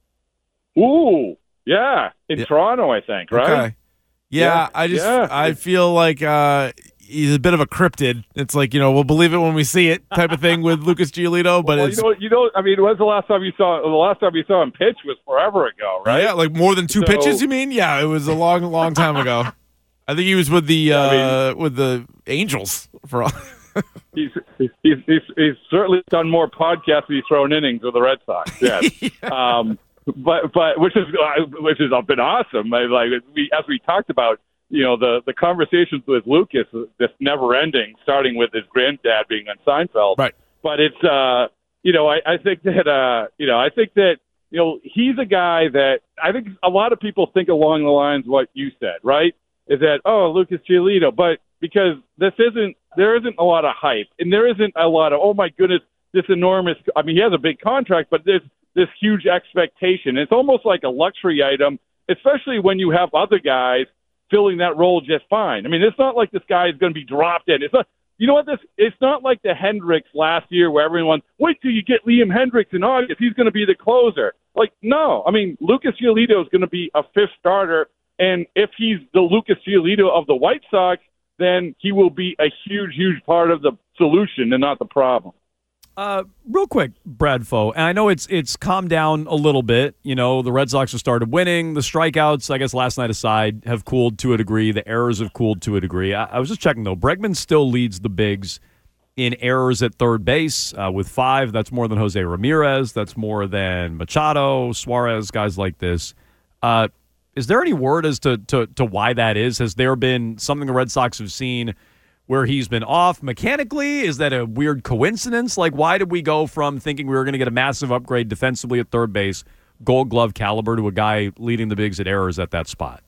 Ooh, yeah. In yeah. Toronto, I think, right? Okay. Yeah, yeah. I just yeah. I feel like uh, he's a bit of a cryptid. It's like, you know, we'll believe it when we see it type of thing with Lucas Giolito. But well, it's, you know, you know, I mean, when's the last time you saw the last time you saw him pitch was forever ago, right? Yeah, like more than two so, pitches, you mean? Yeah, it was a long, long time ago. I think he was with the uh, I mean, with the Angels for all. he's, he's, he's, he's certainly done more podcasts than he's thrown innings with the Red Sox. Yes, yeah. um, but but which is uh, which has been awesome. I, like we as we talked about, you know, the the conversations with Lucas, just never ending, starting with his granddad being on Seinfeld. Right. But it's uh, you know, I, I think that uh, you know, I think that you know, he's a guy that I think a lot of people think along the lines of what you said, right? Is that, oh, Lucas Giolito, but because this isn't, there isn't a lot of hype, and there isn't a lot of, oh my goodness, this enormous, I mean, he has a big contract, but there's this huge expectation. It's almost like a luxury item, especially when you have other guys filling that role just fine. I mean, it's not like this guy is going to be dropped in. It's not, you know what, this, it's not like the Hendricks last year where everyone, wait till you get Liam Hendricks in August, he's going to be the closer. Like, no, I mean, Lucas Giolito is going to be a fifth starter. And if he's the Lucas Giolito of the White Sox, then he will be a huge, huge part of the solution and not the problem. Uh, real quick, Bradfo, and I know it's it's calmed down a little bit. You know, the Red Sox have started winning. The strikeouts, I guess last night aside, have cooled to a degree. The errors have cooled to a degree. I, I was just checking, though. Bregman still leads the Bigs in errors at third base uh, with five. That's more than Jose Ramirez. That's more than Machado, Suarez, guys like this. Uh Is there any word as to, to, to why that is? Has there been something the Red Sox have seen where he's been off mechanically? Is that a weird coincidence? Like, why did we go from thinking we were going to get a massive upgrade defensively at third base, Gold Glove caliber, to a guy leading the Bigs at errors at that spot?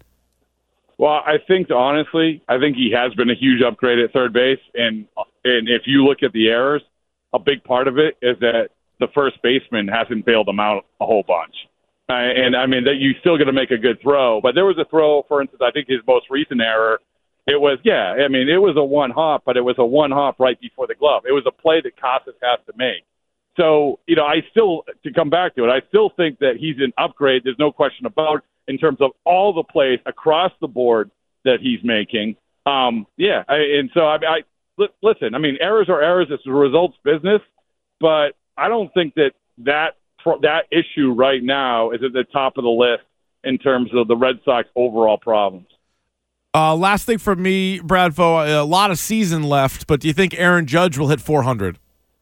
Well, I think, honestly, I think he has been a huge upgrade at third base. And, and if you look at the errors, a big part of it is that the first baseman hasn't bailed him out a whole bunch. Uh, and, I mean, that you're still going to make a good throw. But there was a throw, for instance, I think his most recent error, it was, yeah, I mean, it was a one-hop, but it was a one-hop right before the glove. It was a play that Casas has to make. So, you know, I still, to come back to it, I still think that he's an upgrade. There's no question about it. in terms of all the plays across the board that he's making. Um, yeah, I, and so I, I li- listen. I mean, errors are errors. It's a results business, but I don't think that that that issue right now is at the top of the list in terms of the Red Sox overall problems. Uh, last thing for me, Bradfo, a lot of season left, but do you think Aaron Judge will hit four hundred?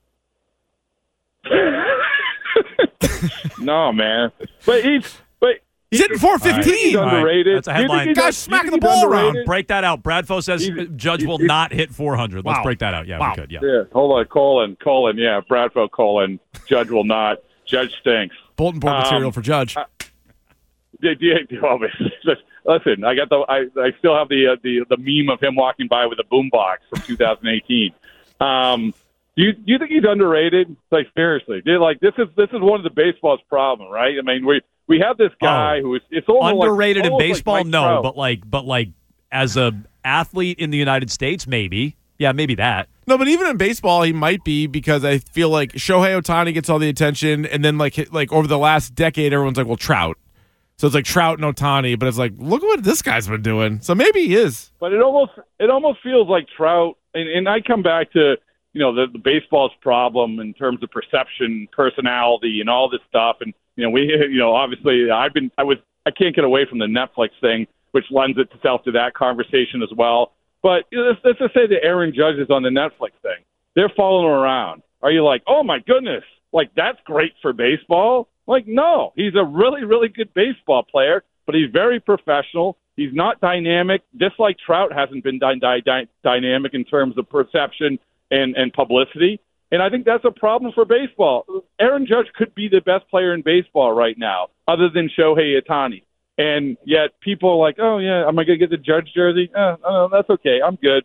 No, man. But he's but he's hitting four fifteen. He's underrated. That's a headline. Guys smacking the ball around. Break that out. Bradfo says He's- Judge will he's- not hit four hundred. Let's Wow. break that out. Yeah, Wow. we could. Yeah. Yeah, hold on, colon, colon. Yeah, Bradford, colon. Judge will not. Judge stinks. Bulletin board material Um, for Judge. Uh, yeah, yeah, well, listen, I got the. I, I still have the uh, the the meme of him walking by with a boombox from two thousand eighteen. Um, do you do you think he's underrated? Like seriously, Dude, like this is this is one of the baseball's problem, right? I mean, we we have this guy who is it's almost Underrated like, in almost like baseball, Mike no, Trout. but like, but like as a athlete in the United States, maybe. Yeah, maybe that. No, but even in baseball, he might be because I feel like Shohei Ohtani gets all the attention, and then like hit- like over the last decade, everyone's like, well, Trout. So it's like Trout and Ohtani, but it's like, look at what this guy's been doing. So maybe he is. But it almost it almost feels like Trout, and, and I come back to you know the, the baseball's problem in terms of perception, personality, and all this stuff. And you know we you know obviously I've been I was I can't get away from the Netflix thing, which lends itself to that conversation as well. But you know, let's, let's just say that Aaron Judge is on the Netflix thing. They're following him around. Are you like, oh my goodness, like that's great for baseball? Like, no, he's a really, really good baseball player, but he's very professional. He's not dynamic, just like Trout hasn't been dy- dy- dy- dynamic in terms of perception and, and publicity. And I think that's a problem for baseball. Aaron Judge could be the best player in baseball right now, other than Shohei Ohtani. And yet people are like, oh, yeah, am I going to get the Judge jersey? Uh, oh, that's okay. I'm good.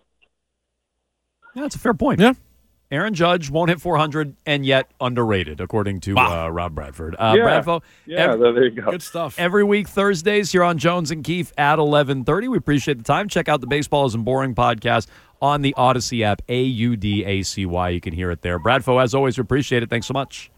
Yeah, that's a fair point. Yeah. Aaron Judge won't hit four hundred and yet underrated, according to uh, Rob Bradford. Uh, Yeah. Bradfo, Yeah, ev- there you go. Good stuff. Every week, Thursdays, here on Jones and Keefe at eleven thirty. We appreciate the time. Check out the Baseball Isn't Boring podcast on the Odyssey app, A U D A C Y. You can hear it there. Bradfo, as always, we appreciate it. Thanks so much.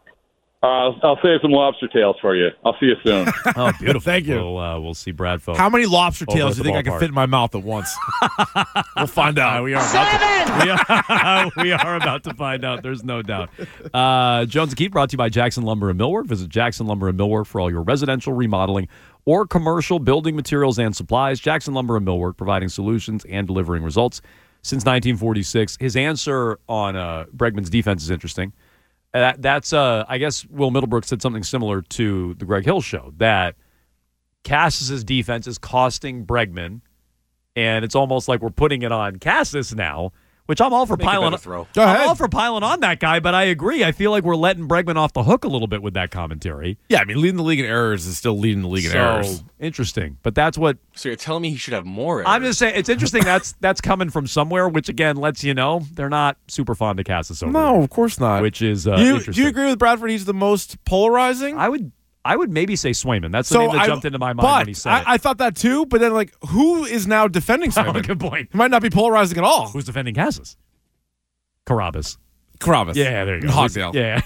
Uh, I'll save some lobster tails for you. I'll see you soon. Oh, beautiful. Thank you. We'll, uh, we'll see Bradfo. How many lobster over tails at do you the think I can ballpark. fit in my mouth at once? We'll find out. Uh, we are about to, we, are, we are about to find out. There's no doubt. Uh, Jones and Keith brought to you by Jackson Lumber and Millwork. Visit Jackson Lumber and Millwork for all your residential remodeling or commercial building materials and supplies. Jackson Lumber and Millwork, providing solutions and delivering results since nineteen forty-six. His answer on uh, Bregman's defense is interesting. That, that's, uh, I guess, Will Middlebrook said something similar to the Greg Hill show, that Cassis's defense is costing Bregman, and it's almost like we're putting it on Cassis now, which I'm all for Make a piling better on. throw. Go I'm ahead. all for piling on that guy, but I agree. I feel like we're letting Bregman off the hook a little bit with that commentary. Yeah, I mean, leading the league in errors is still leading the league in So, errors. interesting. But that's what So you're telling me he should have more errors? I'm just saying. It's interesting. That's that's coming from somewhere, which again lets you know they're not super fond of Cassis over No, of course not. there, which is uh, do, you, interesting. do you agree with Bradford? He's the most polarizing? I would I would maybe say Swayman. That's the So name that I- jumped into my mind but when he said I, it. I thought that too, but then, like, who is now defending Oh, Swayman? good point. He might not be polarizing at all. Who's defending Cassis? Carabas. Carabas. Yeah, there you go. Hogsdale. Yeah.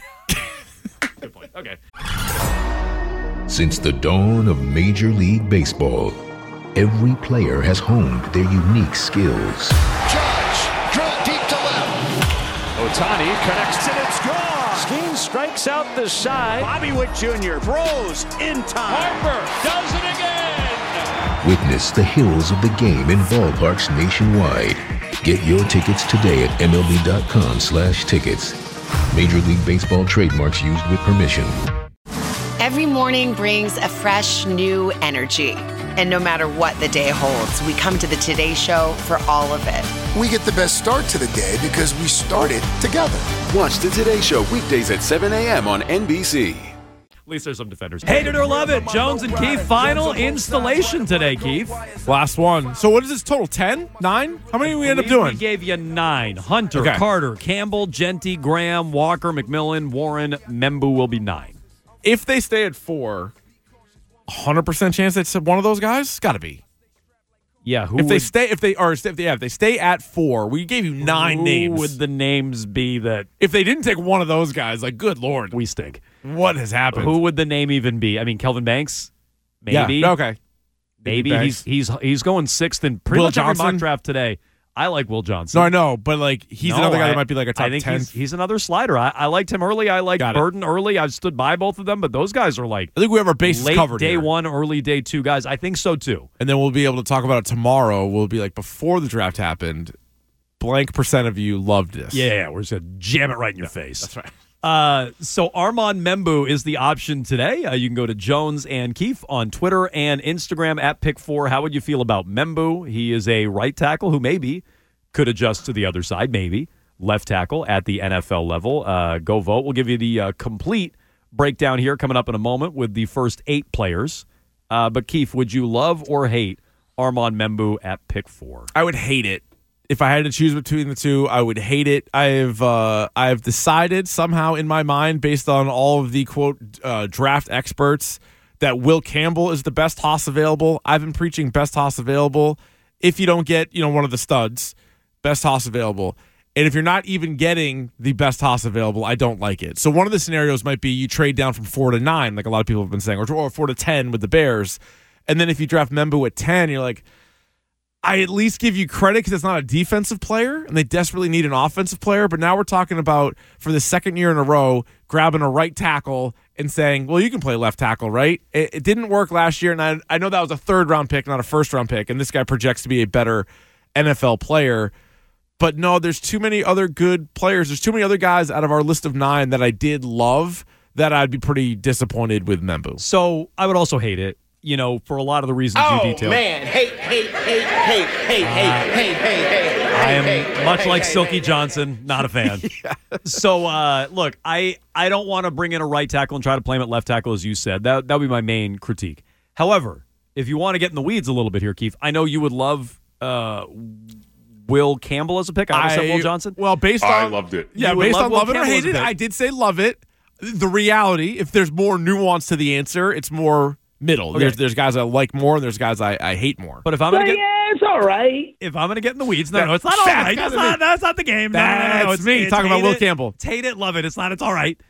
Good point. Okay. Since the dawn of Major League Baseball, every player has honed their unique skills. Judge, drill deep to left. Ohtani connects and it's gone. Skeen strikes out the side. Bobby Witt Junior throws in time. Harper does it again. Witness the hills of the game in ballparks nationwide. Get your tickets today at M L B dot com slash tickets. Major League Baseball trademarks used with permission. Every morning brings a fresh, new energy. And no matter what the day holds, we come to the Today Show for all of it. We get the best start to the day because we started together. Watch the Today Show weekdays at seven a.m. on N B C. At least there's some defenders. Hate it or love it. Jones and Keith, final installation today, Keith. Last one. So what is this total? ten? nine? How many did we end up believe doing? We gave you nine. Hunter, Okay. Carter, Campbell, Genty, Graham, Walker, McMillan, Warren, Membu will be nine. If they stay at four, one hundred percent chance it's one of those guys? Got to be. Yeah, who if they would- stay, if they are, if they, yeah, if they stay at four, we gave you nine Who names. would the names be that if they didn't take one of those guys, like, good lord, we stink? What has happened? Who would the name even be? I mean, Kelvin Banks. Maybe. Yeah. Okay. Maybe Banks. he's he's he's going sixth in pretty Will much every mock Johnson? draft today. I like Will Johnson. No, I know, but like he's No, another guy I- that might be like a top I think ten. he's, he's another slider. I, I liked him early. I liked Got it. Burden early. I've stood by both of them, but those guys are like I think we have our bases late covered day here. one, early day two guys. I think so too. And then we'll be able to talk about it tomorrow. We'll be like, before the draft happened, blank percent of you loved this. Yeah, yeah, we're just gonna jam it right in your face. That's right. Uh, so Armand Membu is the option today. Uh, you can go to Jones and Keefe on Twitter and Instagram at Pick Four. How would you feel about Membu? He is a right tackle who maybe could adjust to the other side, maybe left tackle at the N F L level. Uh, go vote. We'll give you the uh, complete breakdown here coming up in a moment with the first eight players. Uh, but Keefe, would you love or hate Armand Membu at Pick Four? I would hate it. If I had to choose between the two, I would hate it. I've uh, I've decided somehow in my mind, based on all of the quote uh, draft experts, that Will Campbell is the best Haas available. I've been preaching best Haas available. If you don't get, you know, one of the studs, best Haas available. And if you're not even getting the best Haas available, I don't like it. So one of the scenarios might be you trade down from four to nine, like a lot of people have been saying, or, or four to ten with the Bears. And then if you draft Membu at ten, you're like, I at least give you credit because it's not a defensive player and they desperately need an offensive player. But now we're talking about, for the second year in a row, grabbing a right tackle and saying, well, you can play left tackle, right? It, it didn't work last year. And I, I know that was a third round pick, not a first round pick. And this guy projects to be a better N F L player. But no, there's too many other good players. There's too many other guys out of our list of nine that I did love that I'd be pretty disappointed with Membu. So I would also hate it, you know, for a lot of the reasons Oh, you detailed. man. Hate, hate, hate, hate, hate, hate, hate, hate, hate. I am hate, much hate, like hate, Silky hate. Johnson, not a fan. So, uh, look, I, I don't want to bring in a right tackle and try to play him at left tackle, as you said. That that would be my main critique. However, if you want to get in the weeds a little bit here, Keith, I know you would love uh, Will Campbell as a pick. I almost said Will Johnson. Well, based on I loved it. Yeah, You would based love on Will love it or Campbell hate as a it, pick. I did say love it. The reality, if there's more nuance to the answer, it's more middle. Okay. There's there's guys I like more, and there's guys I, I hate more. But if I'm gonna But get yeah, it's all right. if I'm gonna get in the weeds, no, That- no, it's not all that's right. That's gotta be- not that's not the game. No, no, no, no, That's it's me it's talking about hate Will it, Campbell. Hate it, love it. It's not. It's all right.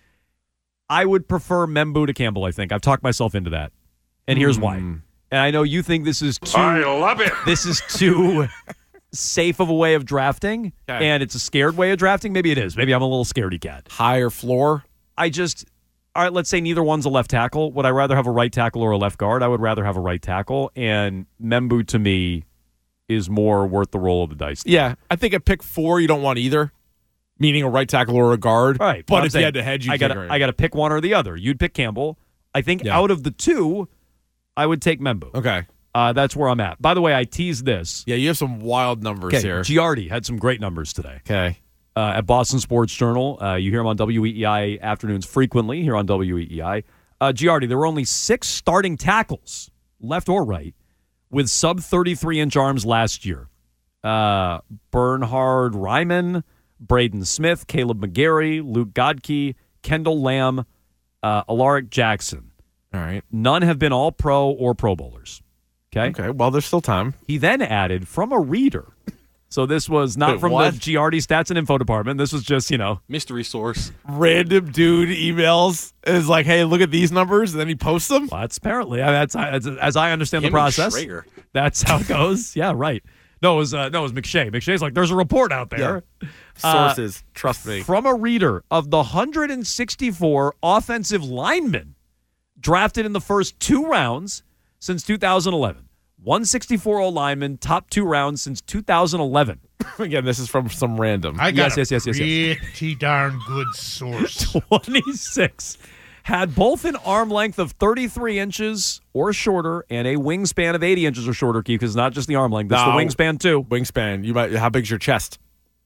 I would prefer Membu to Campbell. I think I've talked myself into that, and here's why. Hmm. And I know you think this is too. I love it. This is too safe of a way of drafting, Okay. and it's a scared way of drafting. Maybe it is. Maybe I'm a little scaredy cat. Higher floor. I just, all right, let's say neither one's a left tackle. Would I rather have a right tackle or a left guard? I would rather have a right tackle, and Membu to me is more worth the roll of the dice. Yeah, I think at pick four, you don't want either, meaning a right tackle or a guard. Right. But I'm if saying, you had to hedge, you I got I got to pick one or the other. You'd pick Campbell. I think Yeah. out of the two, I would take Membu. Okay. Uh, that's where I'm at. By the way, I teased this. Yeah, you have some wild numbers Okay, here. Giardi had some great numbers today. Okay. Uh, at Boston Sports Journal. Uh, you hear him on W E E I afternoons frequently here on W E E I. Uh, Giardi, there were only six starting tackles, left or right, with sub thirty-three inch arms last year. Uh, Bernhard Ryman, Braden Smith, Caleb McGarry, Luke Godke, Kendall Lamb, uh, Alaric Jackson. All right. None have been all pro or pro bowlers. Okay. Okay. Well, there's still time. He then added from a reader. So this was not Wait, from what? the Giardi Stats and Info department. This was just, you know, Mystery source. Random dude emails is like, hey, look at these numbers, and then he posts them. well, that's apparently I mean, that's as, as I understand Him the and process. Schrager. That's how it goes. Yeah, right. No, it was uh, no, it was McShay. McShay's like, there's a report out there. Uh, Sources, trust me. From a reader of the one hundred sixty-four offensive linemen drafted in the first two rounds since two thousand eleven. one sixty-four O linemen, top two rounds since two thousand eleven. Again, this is from some random. I got Yes, a yes, yes, yes, yes. pretty darn good source. twenty-six had both an arm length of thirty-three inches or shorter and a wingspan of eighty inches or shorter, Keith, because it's not just the arm length. It's No. the wingspan, too. Wingspan. You might. How big's your chest?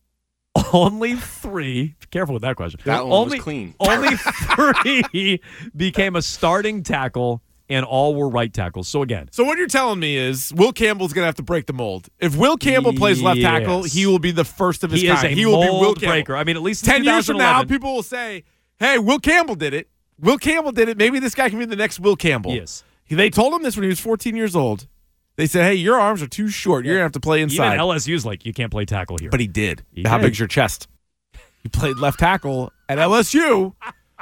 Only three. Be careful with that question. That one only, was clean. Only three became a starting tackle, and all were right tackles. So, again, So what you're telling me is Will Campbell's going to have to break the mold. If Will Campbell plays left tackle, Yes. he will be the first of his he is kind. a he will be Will mold Campbell. breaker. I mean, at least in Ten years from now, twenty eleven. people will say, hey, Will Campbell did it. Will Campbell did it. Maybe this guy can be the next Will Campbell. Yes. They told him this when he was fourteen years old. They said, hey, your arms are too short. You're going to have to play inside. Even L S U's like, you can't play tackle here. But he did. He How did. big's your chest? He played left tackle at L S U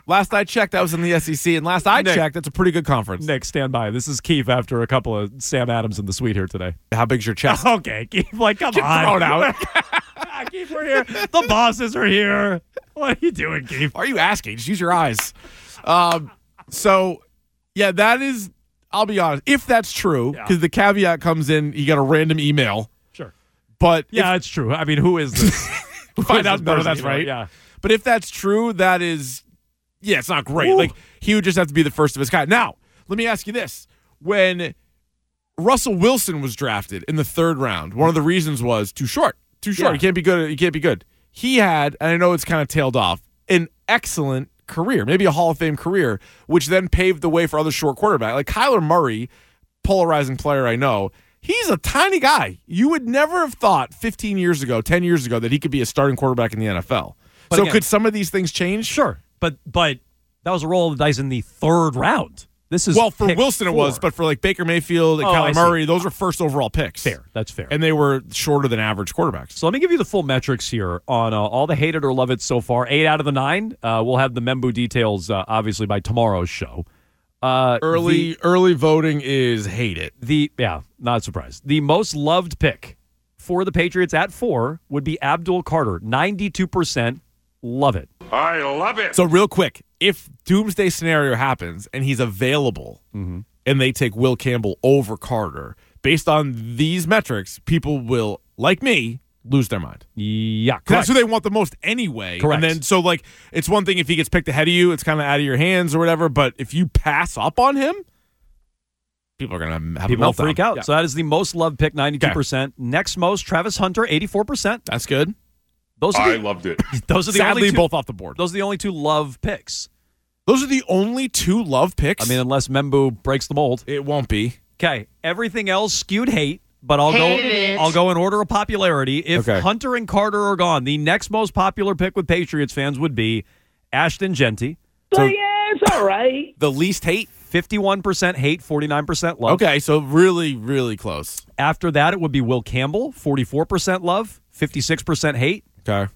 Last I checked, that was in the S E C, and last I Nick, checked, that's a pretty good conference. Nick, stand by. This is Keith after a couple of Sam Adams in the suite here today. How big's your chest? Okay, Keith, like, come Get on. thrown out. Keith, we're here. The bosses are here. What are you doing, Keith? Why are you asking? Just use your eyes. Um, so, yeah, that is, I'll be honest, if that's true, because yeah. the caveat comes in, you got a random email. Sure. But yeah, it's true. I mean, who is this? We'll find out none of that's right. Yeah. But if that's true, that is, yeah, it's not great. Ooh. Like, he would just have to be the first of his kind. Now, let me ask you this. When Russell Wilson was drafted in the third round, one of the reasons was too short. Too short. Yeah. He can't be good. He can't be good. He had, and I know it's kind of tailed off, an excellent career, maybe a Hall of Fame career, which then paved the way for other short quarterbacks. Like Kyler Murray, polarizing player I know, he's a tiny guy. You would never have thought fifteen years ago, ten years ago, that he could be a starting quarterback in the N F L. But so again, could some of these things change? Sure. But but that was a roll of the dice in the third round. This is well, for Wilson four. it was, but for like Baker Mayfield and oh, Kyler Murray, those were first overall picks. Fair. That's fair. And they were shorter than average quarterbacks. So let me give you the full metrics here on uh, all the hate it or love it so far. Eight out of the nine. Uh, we'll have the Membu details, uh, obviously, by tomorrow's show. Uh, early the, early voting is hate it. The Yeah, not surprised. The most loved pick for the Patriots at four would be Abdul Carter. ninety-two percent love it. I love it. So real quick, if doomsday scenario happens and he's available mm-hmm. and they take Will Campbell over Carter, based on these metrics, people will, like me, lose their mind. Yeah, correct. That's who they want the most anyway. Correct. And then, so like, it's one thing if he gets picked ahead of you, it's kind of out of your hands or whatever, but if you pass up on him, people are going to have people a will meltdown. freak out. Yeah. So that is the most loved pick, ninety-two percent. Okay. Next most, Travis Hunter, eighty-four percent. That's good. Those are I the, loved it. Those are the Sadly, only two, both off the board. Those are the only two love picks. Those are the only two love picks? I mean, unless Membu breaks the mold. It won't be. Okay. Everything else skewed hate, but I'll Hate go it. I'll go in order of popularity. If Okay. Hunter and Carter are gone, the next most popular pick with Patriots fans would be Ashton Genty. So, yeah, it's all right. The least hate? fifty-one percent hate, forty-nine percent love. Okay, so really, really close. After that, it would be Will Campbell, forty-four percent love, fifty-six percent hate. Okay.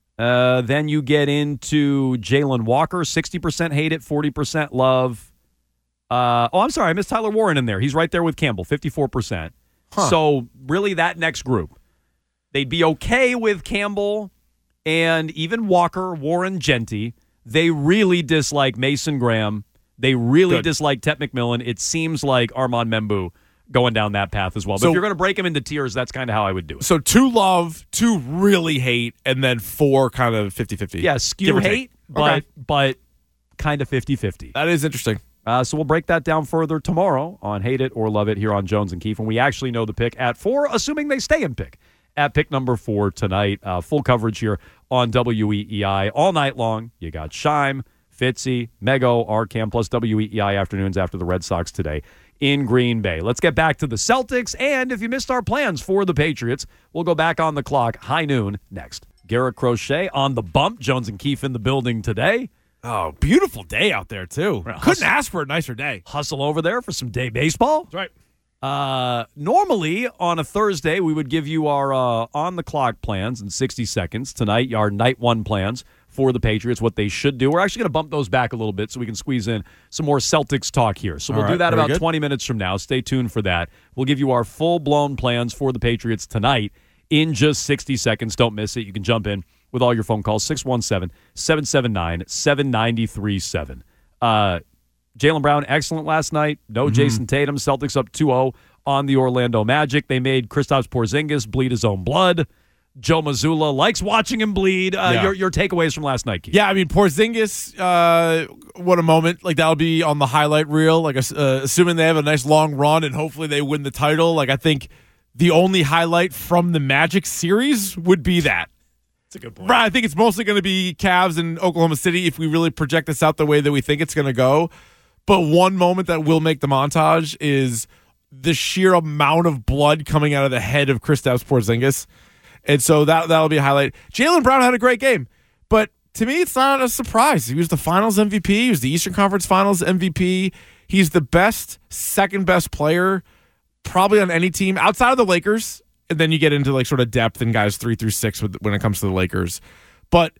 Uh, then you get into Jalen Walker, sixty percent hate it, forty percent love. Uh, oh, I'm sorry, I missed Tyler Warren in there. He's right there with Campbell, fifty-four percent. Huh. So really that next group, they'd be okay with Campbell and even Walker, Warren, Genty. They really dislike Mason Graham. They really Good. dislike Tet McMillan. It seems like Armand Membu going down that path as well. But So- if you're going to break them into tiers, that's kind of how I would do it. So two love, two really hate, and then four kind of fifty-fifty. Yeah, Give skew or hate, take. but Okay. but kind of fifty-fifty. That is interesting. Uh, so we'll break that down further tomorrow on Hate It or Love It here on Jones and Keefe. And we actually know the pick at four, assuming they stay in pick at pick number four tonight. Uh, full coverage here on W E E I all night long. You got Shime, Fitzy, Mego, Arcam, plus W E E I afternoons after the Red Sox today in Green Bay. Let's get back to the Celtics. And if you missed our plans for the Patriots, we'll go back on the clock high noon next. Garrett Crochet on the bump. Jones and Keefe in the building today. Oh, beautiful day out there, too. Hustle. Couldn't ask for a nicer day. Hustle over there for some day baseball. That's right. Uh, normally on a Thursday, we would give you our uh, on-the-clock plans in sixty seconds. Tonight, our night one plans for the Patriots, what they should do. We're actually going to bump those back a little bit so we can squeeze in some more Celtics talk here. So All we'll do right, that very about good. twenty minutes from now. Stay tuned for that. We'll give you our full-blown plans for the Patriots tonight in just sixty seconds. Don't miss it. You can jump in with all your phone calls, six one seven, seven seven nine, seven nine three seven. Uh, Jaylen Brown, excellent last night. No Mm-hmm. Jason Tatum. Celtics up two oh on the Orlando Magic. They made Kristaps Porzingis bleed his own blood. Joe Mazzulla likes watching him bleed. Uh, Yeah. your, your takeaways from last night, Keith. Yeah, I mean, Porzingis, uh, what a moment. Like, that'll be on the highlight reel. Like, uh, assuming they have a nice long run and hopefully they win the title. Like, I think the only highlight from the Magic series would be that. That's a good point. Right, I think it's mostly going to be Cavs and Oklahoma City if we really project this out the way that we think it's going to go. But one moment that will make the montage is the sheer amount of blood coming out of the head of Kristaps Porzingis. And so that, that'll be a highlight. Jaylen Brown had a great game. But to me, it's not a surprise. He was the Finals M V P. He was the Eastern Conference Finals M V P. He's the best, second best player probably on any team outside of the Lakers. And then you get into like sort of depth and guys three through six with, when it comes to the Lakers. But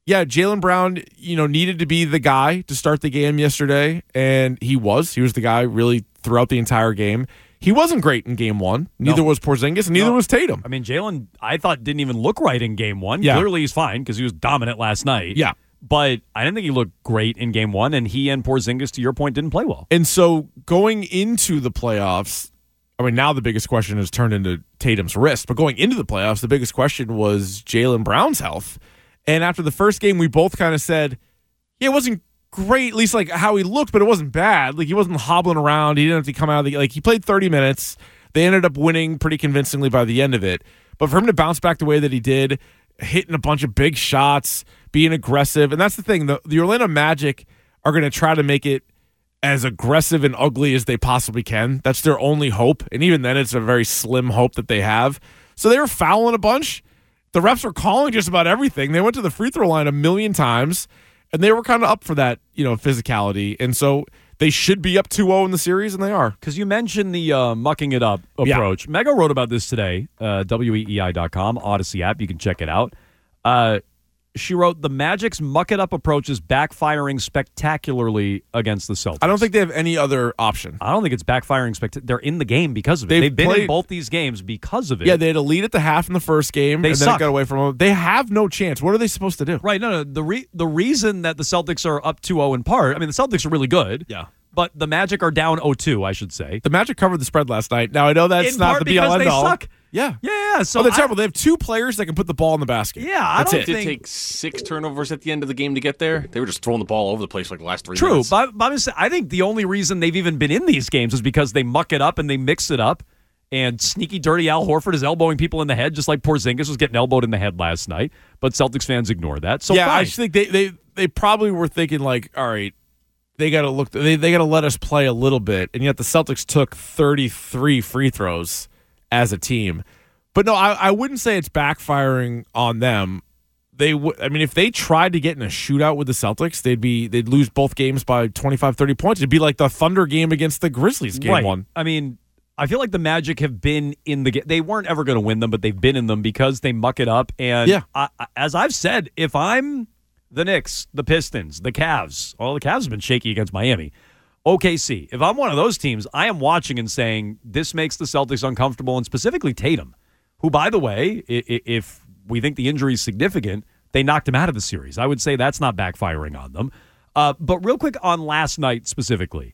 yeah, Jaylen Brown, you know, needed to be the guy to start the game yesterday, and he was. He was the guy really throughout the entire game. He wasn't great in game one. Neither No. was Porzingis, and neither No. was Tatum. I mean, Jalen, I thought didn't even look right in game one. Yeah. Clearly he's fine because he was dominant last night. Yeah. But I didn't think he looked great in game one, and he and Porzingis, to your point, didn't play well. And so going into the playoffs, I mean, now the biggest question has turned into Tatum's wrist. But going into the playoffs, the biggest question was Jaylen Brown's health. And after the first game, we both kind of said, yeah, it wasn't great, at least like how he looked, but it wasn't bad. Like he wasn't hobbling around. He didn't have to come out of the, like he played thirty minutes. They ended up winning pretty convincingly by the end of it. But for him to bounce back the way that he did, hitting a bunch of big shots, being aggressive, and that's the thing, the, the Orlando Magic are going to try to make it as aggressive and ugly as they possibly can. That's their only hope. And even then, it's a very slim hope that they have. So they were fouling a bunch. The refs were calling just about everything. They went to the free throw line a million times, and they were kind of up for that, you know, physicality. And so they should be up two oh in the series, and they are. Because you mentioned the uh, mucking it up approach. Yeah. Mega wrote about this today, uh, W E E I dot com, Odyssey app. You can check it out. Uh, she wrote, the Magic's muck it up approach is backfiring spectacularly against the Celtics. I don't think they have any other option. I don't think it's backfiring spectacularly. They're in the game because of it. They've, They've been played, in both these games because of it. Yeah, they had a lead at the half in the first game, they and suck. then it got away from them. They have no chance. What are they supposed to do? Right, no, no. The, re- the reason that the Celtics are up two oh in part, I mean, the Celtics are really good. Yeah. But the Magic are down oh two, I should say. The Magic covered the spread last night. Now, I know that's in not part the be-all, because end-all. they suck. Yeah. Yeah, so oh, they're I, terrible. They have two players that can put the ball in the basket. Yeah, I that's don't it. Did think... take six turnovers at the end of the game to get there. They were just throwing the ball over the place like the last three True, minutes. but, but I'm just, I think the only reason they've even been in these games is because they muck it up and they mix it up. And sneaky, dirty Al Horford is elbowing people in the head, just like Porzingis was getting elbowed in the head last night. But Celtics fans ignore that. So yeah, fine. I just think they, they, they probably were thinking, like, all right, they got to look. They they got to let us play a little bit, and yet the Celtics took thirty-three free throws as a team. But no, I, I wouldn't say it's backfiring on them. They w- I mean, if they tried to get in a shootout with the Celtics, they'd be they'd lose both games by twenty-five, thirty points. It'd be like the Thunder game against the Grizzlies game right. one. I mean, I feel like the Magic have been in the game. They weren't ever going to win them, but they've been in them because they muck it up. And yeah. I, I, as I've said, if I'm the Knicks, the Pistons, the Cavs, well, the Cavs have been shaky against Miami. O K C, if I'm one of those teams, I am watching and saying this makes the Celtics uncomfortable, and specifically Tatum, who, by the way, if we think the injury is significant, they knocked him out of the series. I would say that's not backfiring on them. Uh, but real quick on last night specifically,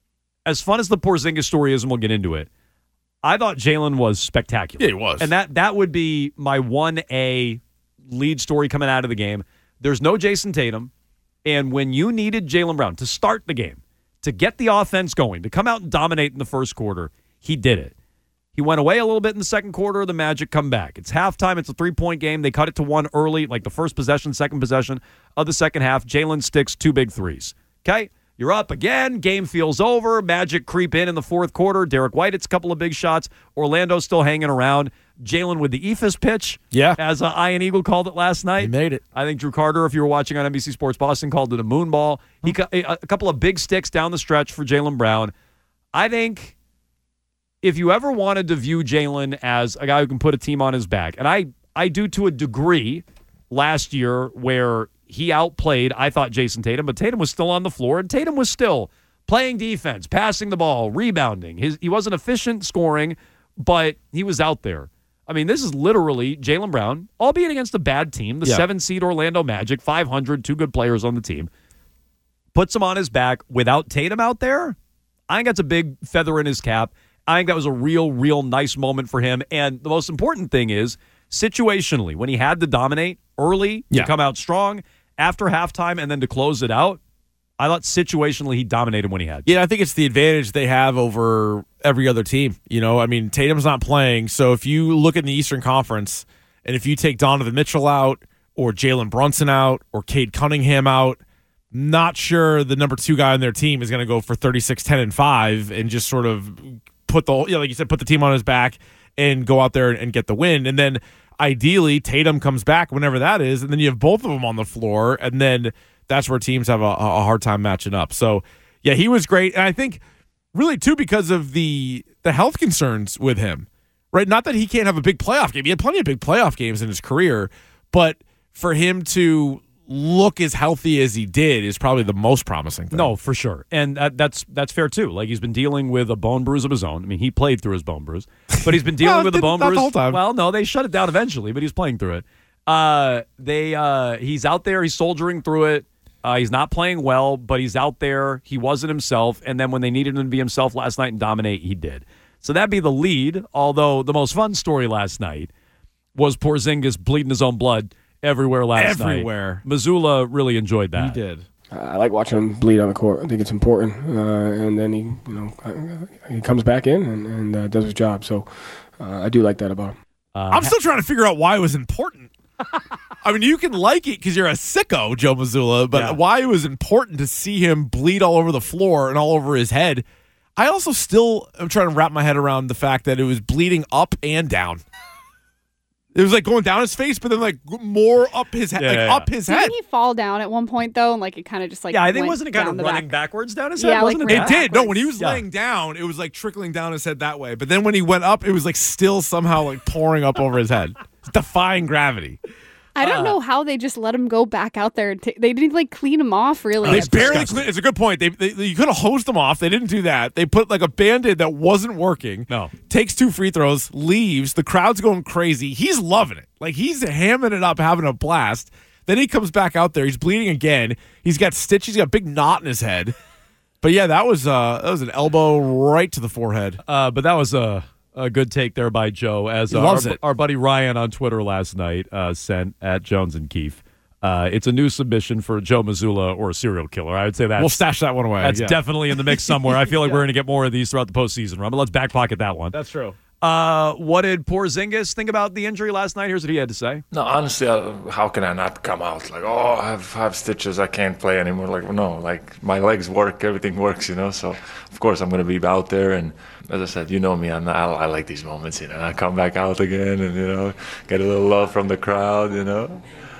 as fun as the Porzingis story is, and we'll get into it, I thought Jaylen was spectacular. Yeah, he was. And that, that would be my one A lead story coming out of the game. There's no Jason Tatum, and when you needed Jaylen Brown to start the game, to get the offense going, to come out and dominate in the first quarter, he did it. He went away a little bit in the second quarter. The Magic come back. It's halftime. It's a three-point game. They cut it to one early, like the first possession, second possession of the second half. Jaylen sticks two big threes. Okay? You're up again. Game feels over. Magic creep in in the fourth quarter. Derek White hits a couple of big shots. Orlando's still hanging around. Jaylen with the Ephus pitch. Yeah. As uh, Ian Eagle called it last night. He made it. I think Drew Carter, if you were watching on N B C Sports Boston, called it a moon ball. He a, a couple of big sticks down the stretch for Jaylen Brown. I think if you ever wanted to view Jaylen as a guy who can put a team on his back, and I, I do to a degree last year where he outplayed, I thought, Jason Tatum, but Tatum was still on the floor, and Tatum was still playing defense, passing the ball, rebounding. His, he wasn't efficient scoring, but he was out there. I mean, this is literally Jaylen Brown, albeit against a bad team, the yeah. seven-seed Orlando Magic, five hundred, two good players on the team, puts him on his back without Tatum out there. I think that's a big feather in his cap. I think that was a real, real nice moment for him. And the most important thing is, situationally, when he had to dominate early, yeah. to come out strong, after halftime, and then to close it out, I thought situationally he dominated when he had. Yeah, I think it's the advantage they have over every other team. You know, I mean, Tatum's not playing, so if you look at the Eastern Conference, and if you take Donovan Mitchell out, or Jalen Brunson out, or Cade Cunningham out, not sure the number two guy on their team is going to go for thirty-six, ten, and five and just sort of put the, you know, like you said, put the team on his back and go out there and get the win. And then ideally Tatum comes back whenever that is, and then you have both of them on the floor, and then that's where teams have a, a hard time matching up. So, yeah, he was great. And I think really, too, because of the the health concerns with him, right? Not that he can't have a big playoff game. He had plenty of big playoff games in his career, but for him to look as healthy as he did is probably the most promising thing. No, for sure. And that, that's that's fair, too. Like, he's been dealing with a bone bruise of his own. I mean, he played through his bone bruise. But he's been dealing well, with a bone not bruise. the whole time. Well, no, they shut it down eventually, but he's playing through it. Uh, they uh, He's out there. He's soldiering through it. Uh, he's not playing well, but he's out there. He wasn't himself. And then when they needed him to be himself last night and dominate, he did. So that'd be the lead, although the most fun story last night was Porzingis bleeding his own blood everywhere last night. Everywhere. Missoula really enjoyed that. He did. Uh, I like watching him bleed on the court. I think it's important. Uh, and then he, you know, he comes back in and, and uh, does his job. So uh, I do like that about him. Uh, I'm still trying to figure out why it was important. I mean, you can like it because you're a sicko, Joe Mazzulla, but Yeah. why it was important to see him bleed all over the floor and all over his head. I also still am trying to wrap my head around the fact that it was bleeding up and down. It was like going down his face, but then like more up his head, Yeah, like yeah, up his Didn't head. he fall down at one point though, and like it kind of just like yeah, I think went wasn't it kind down of the running back? backwards down his Yeah, head? like wasn't ran it? It did. No, when he was Yeah. laying down, it was like trickling down his head that way. But then when he went up, it was like still somehow like pouring up over his head, defying gravity. I don't Uh, know how they just let him go back out there. And t- they didn't like clean him off really. They barely. Clean, it's a good point. They, they you could have hosed him off. They didn't do that. They put like a Band-Aid that wasn't working. No. Takes two free throws, leaves. The crowd's going crazy. He's loving it. Like he's hamming it up, having a blast. Then he comes back out there. He's bleeding again. He's got stitches. He's got a big knot in his head. But yeah, that was uh that was an elbow right to the forehead. Uh, but that was a, a good take there by Joe. As He uh, loves our, it. our buddy Ryan on Twitter last night uh, sent at Jones and Keefe. Uh, it's a new submission for Joe Mazzulla or a serial killer. I would say that We'll stash that one away. That's yeah. definitely in the mix somewhere. I feel like we're going to get more of these throughout the postseason run, but let's back pocket that one. That's true. Uh, what did Porzingis think about the injury last night? Here's what he had to say. No, honestly, uh, how can I not come out like, oh, I have five stitches, I can't play anymore? Like, no, like my legs work, everything works, you know. So of course I'm gonna be out there, and as I said, you know me, I'm not, I, I like these moments, you know. I come back out again, and you know, get a little love from the crowd, you know.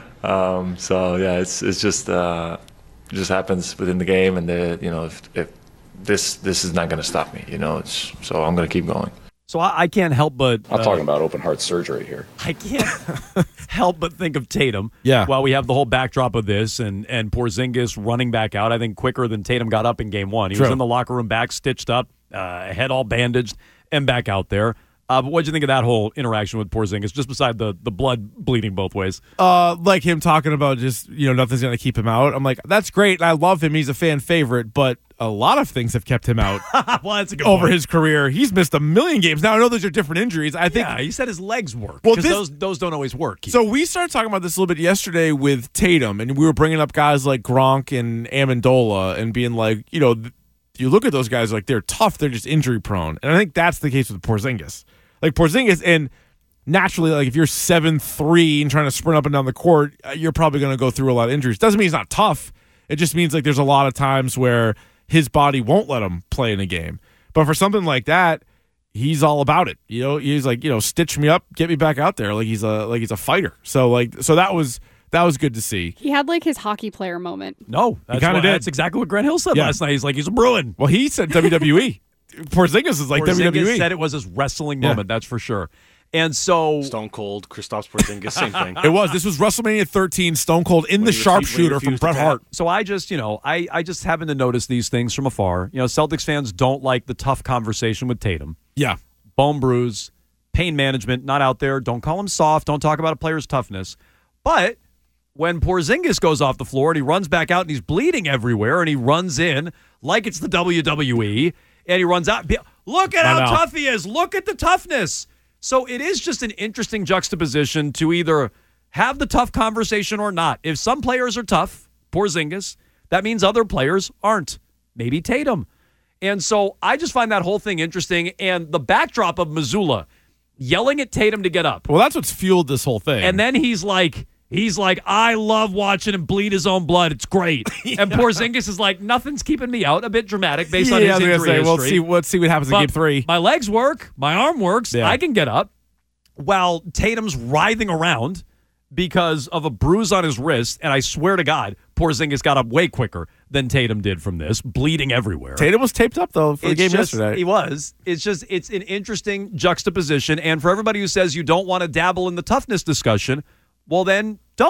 Um, so yeah, it's it's just uh, it just happens within the game, and the you know if, if this this is not gonna stop me, you know. It's so I'm gonna keep going. So I, I can't help but I'm uh, talking about open heart surgery here. I can't help but think of Tatum. Yeah. While we have the whole backdrop of this and and Porzingis running back out, I think quicker than Tatum got up in game one. He True. was in the locker room, back stitched up, uh, head all bandaged, and back out there. Uh, but what'd you think of that whole interaction with Porzingis, just beside the the blood bleeding both ways? Uh, like him talking about just, you know, nothing's going to keep him out. I'm like, that's great. And I love him. He's a fan favorite, but a lot of things have kept him out Well, that's a good over point. his career. He's missed a million games. Now, I know those are different injuries. I think. Yeah, he said his legs work. Well, Well, this- those those don't always work. Keith. So we started talking about this a little bit yesterday with Tatum, and we were bringing up guys like Gronk and Amendola and being like, you know, th- you look at those guys like they're tough, they're just injury prone. And I think that's the case with Porzingis. Like Porzingis, and naturally, like if you're seven three and trying to sprint up and down the court, uh, you're probably going to go through a lot of injuries. Doesn't mean he's not tough. It just means like there's a lot of times where his body won't let him play in a game. But for something like that, he's all about it. You know, he's like, you know, stitch me up, get me back out there. Like he's a like he's a fighter. So like so that was that was good to see. He had like his hockey player moment. no, that's, kinda what- did. that's exactly what Grant Hill said Yeah. last night. He's like, he's a Bruin. Well, he said W W E. Porzingis is like Porzingis W W E. said it was his wrestling Yeah. moment, that's for sure. And so Stone Cold, Kristaps Porzingis, same thing. It was. This was WrestleMania thirteen, Stone Cold in When the he refused- sharpshooter when he from refused to Bret tap. Hart. So I just, you know, I, I just happen to notice these things from afar. You know, Celtics fans don't like the tough conversation with Tatum. Yeah. Bone bruise, pain management, not out there. Don't call him soft. Don't talk about a player's toughness. But when Porzingis goes off the floor and he runs back out and he's bleeding everywhere and he runs in like it's the W W E and he runs out. Look at I how know. tough he is. Look at the toughness. So it is just an interesting juxtaposition to either have the tough conversation or not. If some players are tough, Porzingis, that means other players aren't. Maybe Tatum. And so I just find that whole thing interesting. And the backdrop of Missoula yelling at Tatum to get up. Well, that's what's fueled this whole thing. And then he's like, he's like, I love watching him bleed his own blood. It's great. And Porzingis is like, nothing's keeping me out. A bit dramatic based on yeah, his I was injury gonna say, well, history. see, let's see what happens in But game three. My legs work. My arm works. Yeah. I can get up. While Tatum's writhing around because of a bruise on his wrist, and I swear to God, Porzingis got up way quicker than Tatum did from this, bleeding everywhere. Tatum was taped up though for the It's game just- yesterday. He was. It's just, it's an interesting juxtaposition. And for everybody who says you don't want to dabble in the toughness discussion, well, then don't.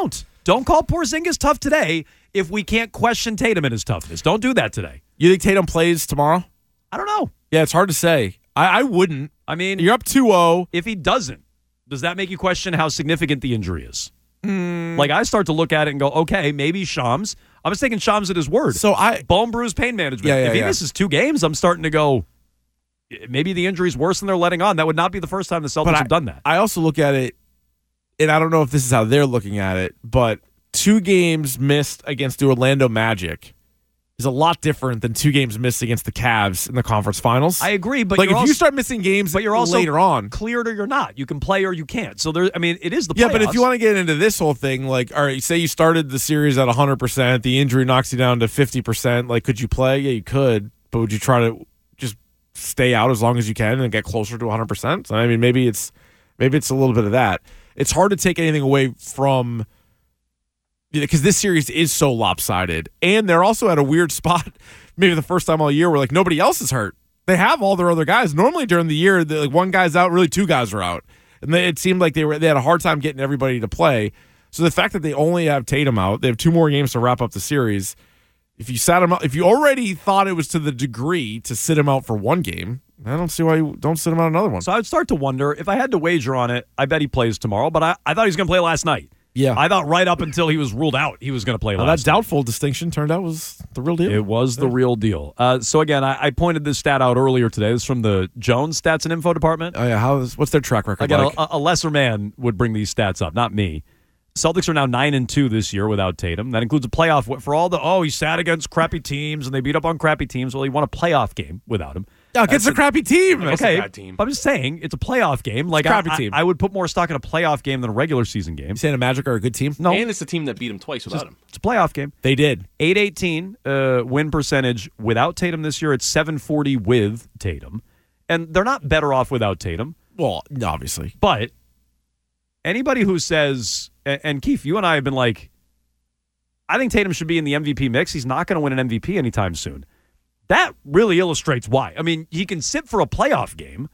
Don't call Porzingis tough today if we can't question Tatum in his toughness. Don't do that today. You think Tatum plays tomorrow? I don't know. Yeah, it's hard to say. I, I wouldn't. I mean, you're up two oh. If he doesn't, does that make you question how significant the injury is? Mm. Like, I start to look at it and go, okay, maybe Shams. I was taking Shams at his word. So I bone bruise pain management. Yeah, yeah, if he yeah. misses two games, I'm starting to go, maybe the injury's worse than they're letting on. That would not be the first time the Celtics But I, have done that. I also look at it, and I don't know if this is how they're looking at it, but two games missed against the Orlando Magic is a lot different than two games missed against the Cavs in the conference finals. I agree, but like you're if also, you start missing games, but you're also later on, cleared or you're not. You can play or you can't. So there, I mean, it is the playoffs. Yeah, but if you want to get into this whole thing, like, all right, say you started the series at one hundred percent, the injury knocks you down to fifty percent. Like, could you play? Yeah, you could, but would you try to just stay out as long as you can and get closer to one hundred percent? So, I mean, maybe it's maybe it's a little bit of that. It's hard to take anything away from. Because this series is so lopsided, and they're also at a weird spot. Maybe the first time all year where like nobody else is hurt. They have all their other guys. Normally during the year, like one guy's out, really two guys are out, and they, it seemed like they were they had a hard time getting everybody to play. So the fact that they only have Tatum out, they have two more games to wrap up the series. If you sat him out, if you already thought it was to the degree to sit him out for one game, I don't see why you don't sit him out another one. So I would start to wonder if I had to wager on it. I bet he plays tomorrow, but I, I thought he was going to play last night. Yeah. I thought right up until he was ruled out, he was going to play Well, last that doubtful distinction turned out was the real deal. It was the real deal. Uh, so, again, I, I pointed this stat out earlier today. This is from the Jones Stats and Info Department. Oh, yeah. How is, what's their track record Again, like? a, a lesser man would bring these stats up, not me. Celtics are now nine and two this year without Tatum. That includes a playoff for all the, oh, he sat against crappy teams and they beat up on crappy teams. Well, he won a playoff game without him. Yeah, against a crappy team. Okay, a bad team. I'm just saying it's a playoff game. Like It's a crappy I, team. I, I would put more stock in a playoff game than a regular season game. You saying the Magic are a good team? No, And it's the team that beat him twice without him. it's a playoff game. They did. eight eighteen uh, win percentage without Tatum this year. It's seven forty with Tatum. And they're not better off without Tatum. Well, obviously. But anybody who says, and, and Keith, you and I have been like, I think Tatum should be in the M V P mix. He's not going to win an M V P anytime soon. That really illustrates why. I mean, he can sit for a playoff game,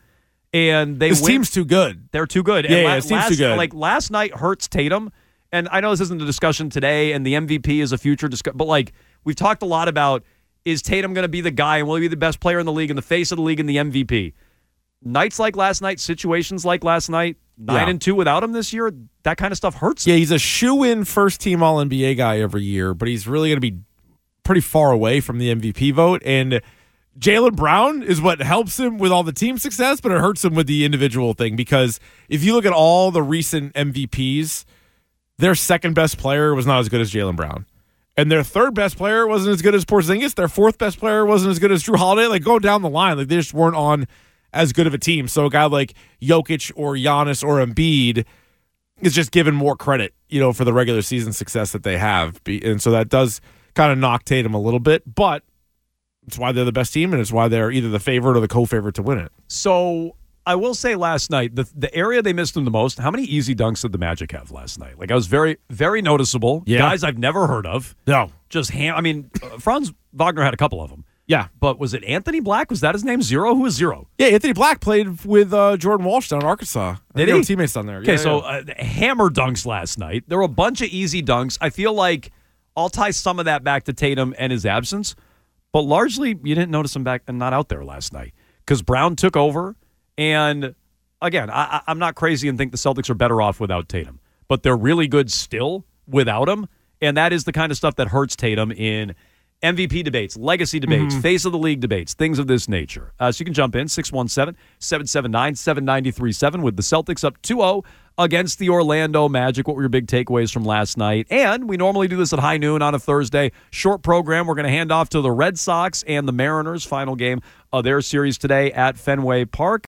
and they His win. team's too good. They're too good. Yeah, and yeah, la- his team's last, too good. Like last night hurts Tatum, and I know this isn't the discussion today, and the M V P is a future discussion, but like we've talked a lot about, is Tatum going to be the guy, and will he be the best player in the league, in the face of the league, in the M V P? Nights like last night, situations like last night, nine Yeah. and two without him this year, that kind of stuff hurts. Yeah, he's a shoe-in first-team All N B A guy every year, but he's really going to be pretty far away from the M V P vote. And Jaylen Brown is what helps him with all the team success, but it hurts him with the individual thing, because if you look at all the recent M V Ps, their second-best player was not as good as Jaylen Brown. And their third-best player wasn't as good as Porzingis. Their fourth-best player wasn't as good as Drew Holiday. Like, go down the line. Like, they just weren't on as good of a team. So a guy like Jokic or Giannis or Embiid is just given more credit, you know, for the regular season success that they have. Be- And so that does kind of knock Tatum a little bit, but it's why they're the best team, and it's why they're either the favorite or the co-favorite to win it. So I will say last night, the the area they missed him the most, how many easy dunks did the Magic have last night? Like, I was very, very noticeable. Yeah. Guys I've never heard of. No. Just ham. I mean, uh, Franz Wagner had a couple of them. Yeah. But was it Anthony Black? Was that his name? Zero? Who was Zero? Yeah, Anthony Black played with uh, Jordan Walsh down in Arkansas. I think Did they he? were teammates down there. Okay, Yeah, so yeah. uh, hammer dunks last night. There were a bunch of easy dunks. I feel like I'll tie some of that back to Tatum and his absence, but largely you didn't notice him back and not out there last night because Brown took over. And again, I, I- I'm not crazy and think the Celtics are better off without Tatum, but they're really good still without him. And that is the kind of stuff that hurts Tatum in M V P debates, legacy debates, Mm-hmm. face of the league debates, things of this nature. Uh, so you can jump in, six one seven, seven seven nine, seven nine three seven with the Celtics up two oh against the Orlando Magic. What were your big takeaways from last night? And we normally do this at high noon on a Thursday. Short program. We're going to hand off to the Red Sox and the Mariners. Final game of their series today at Fenway Park.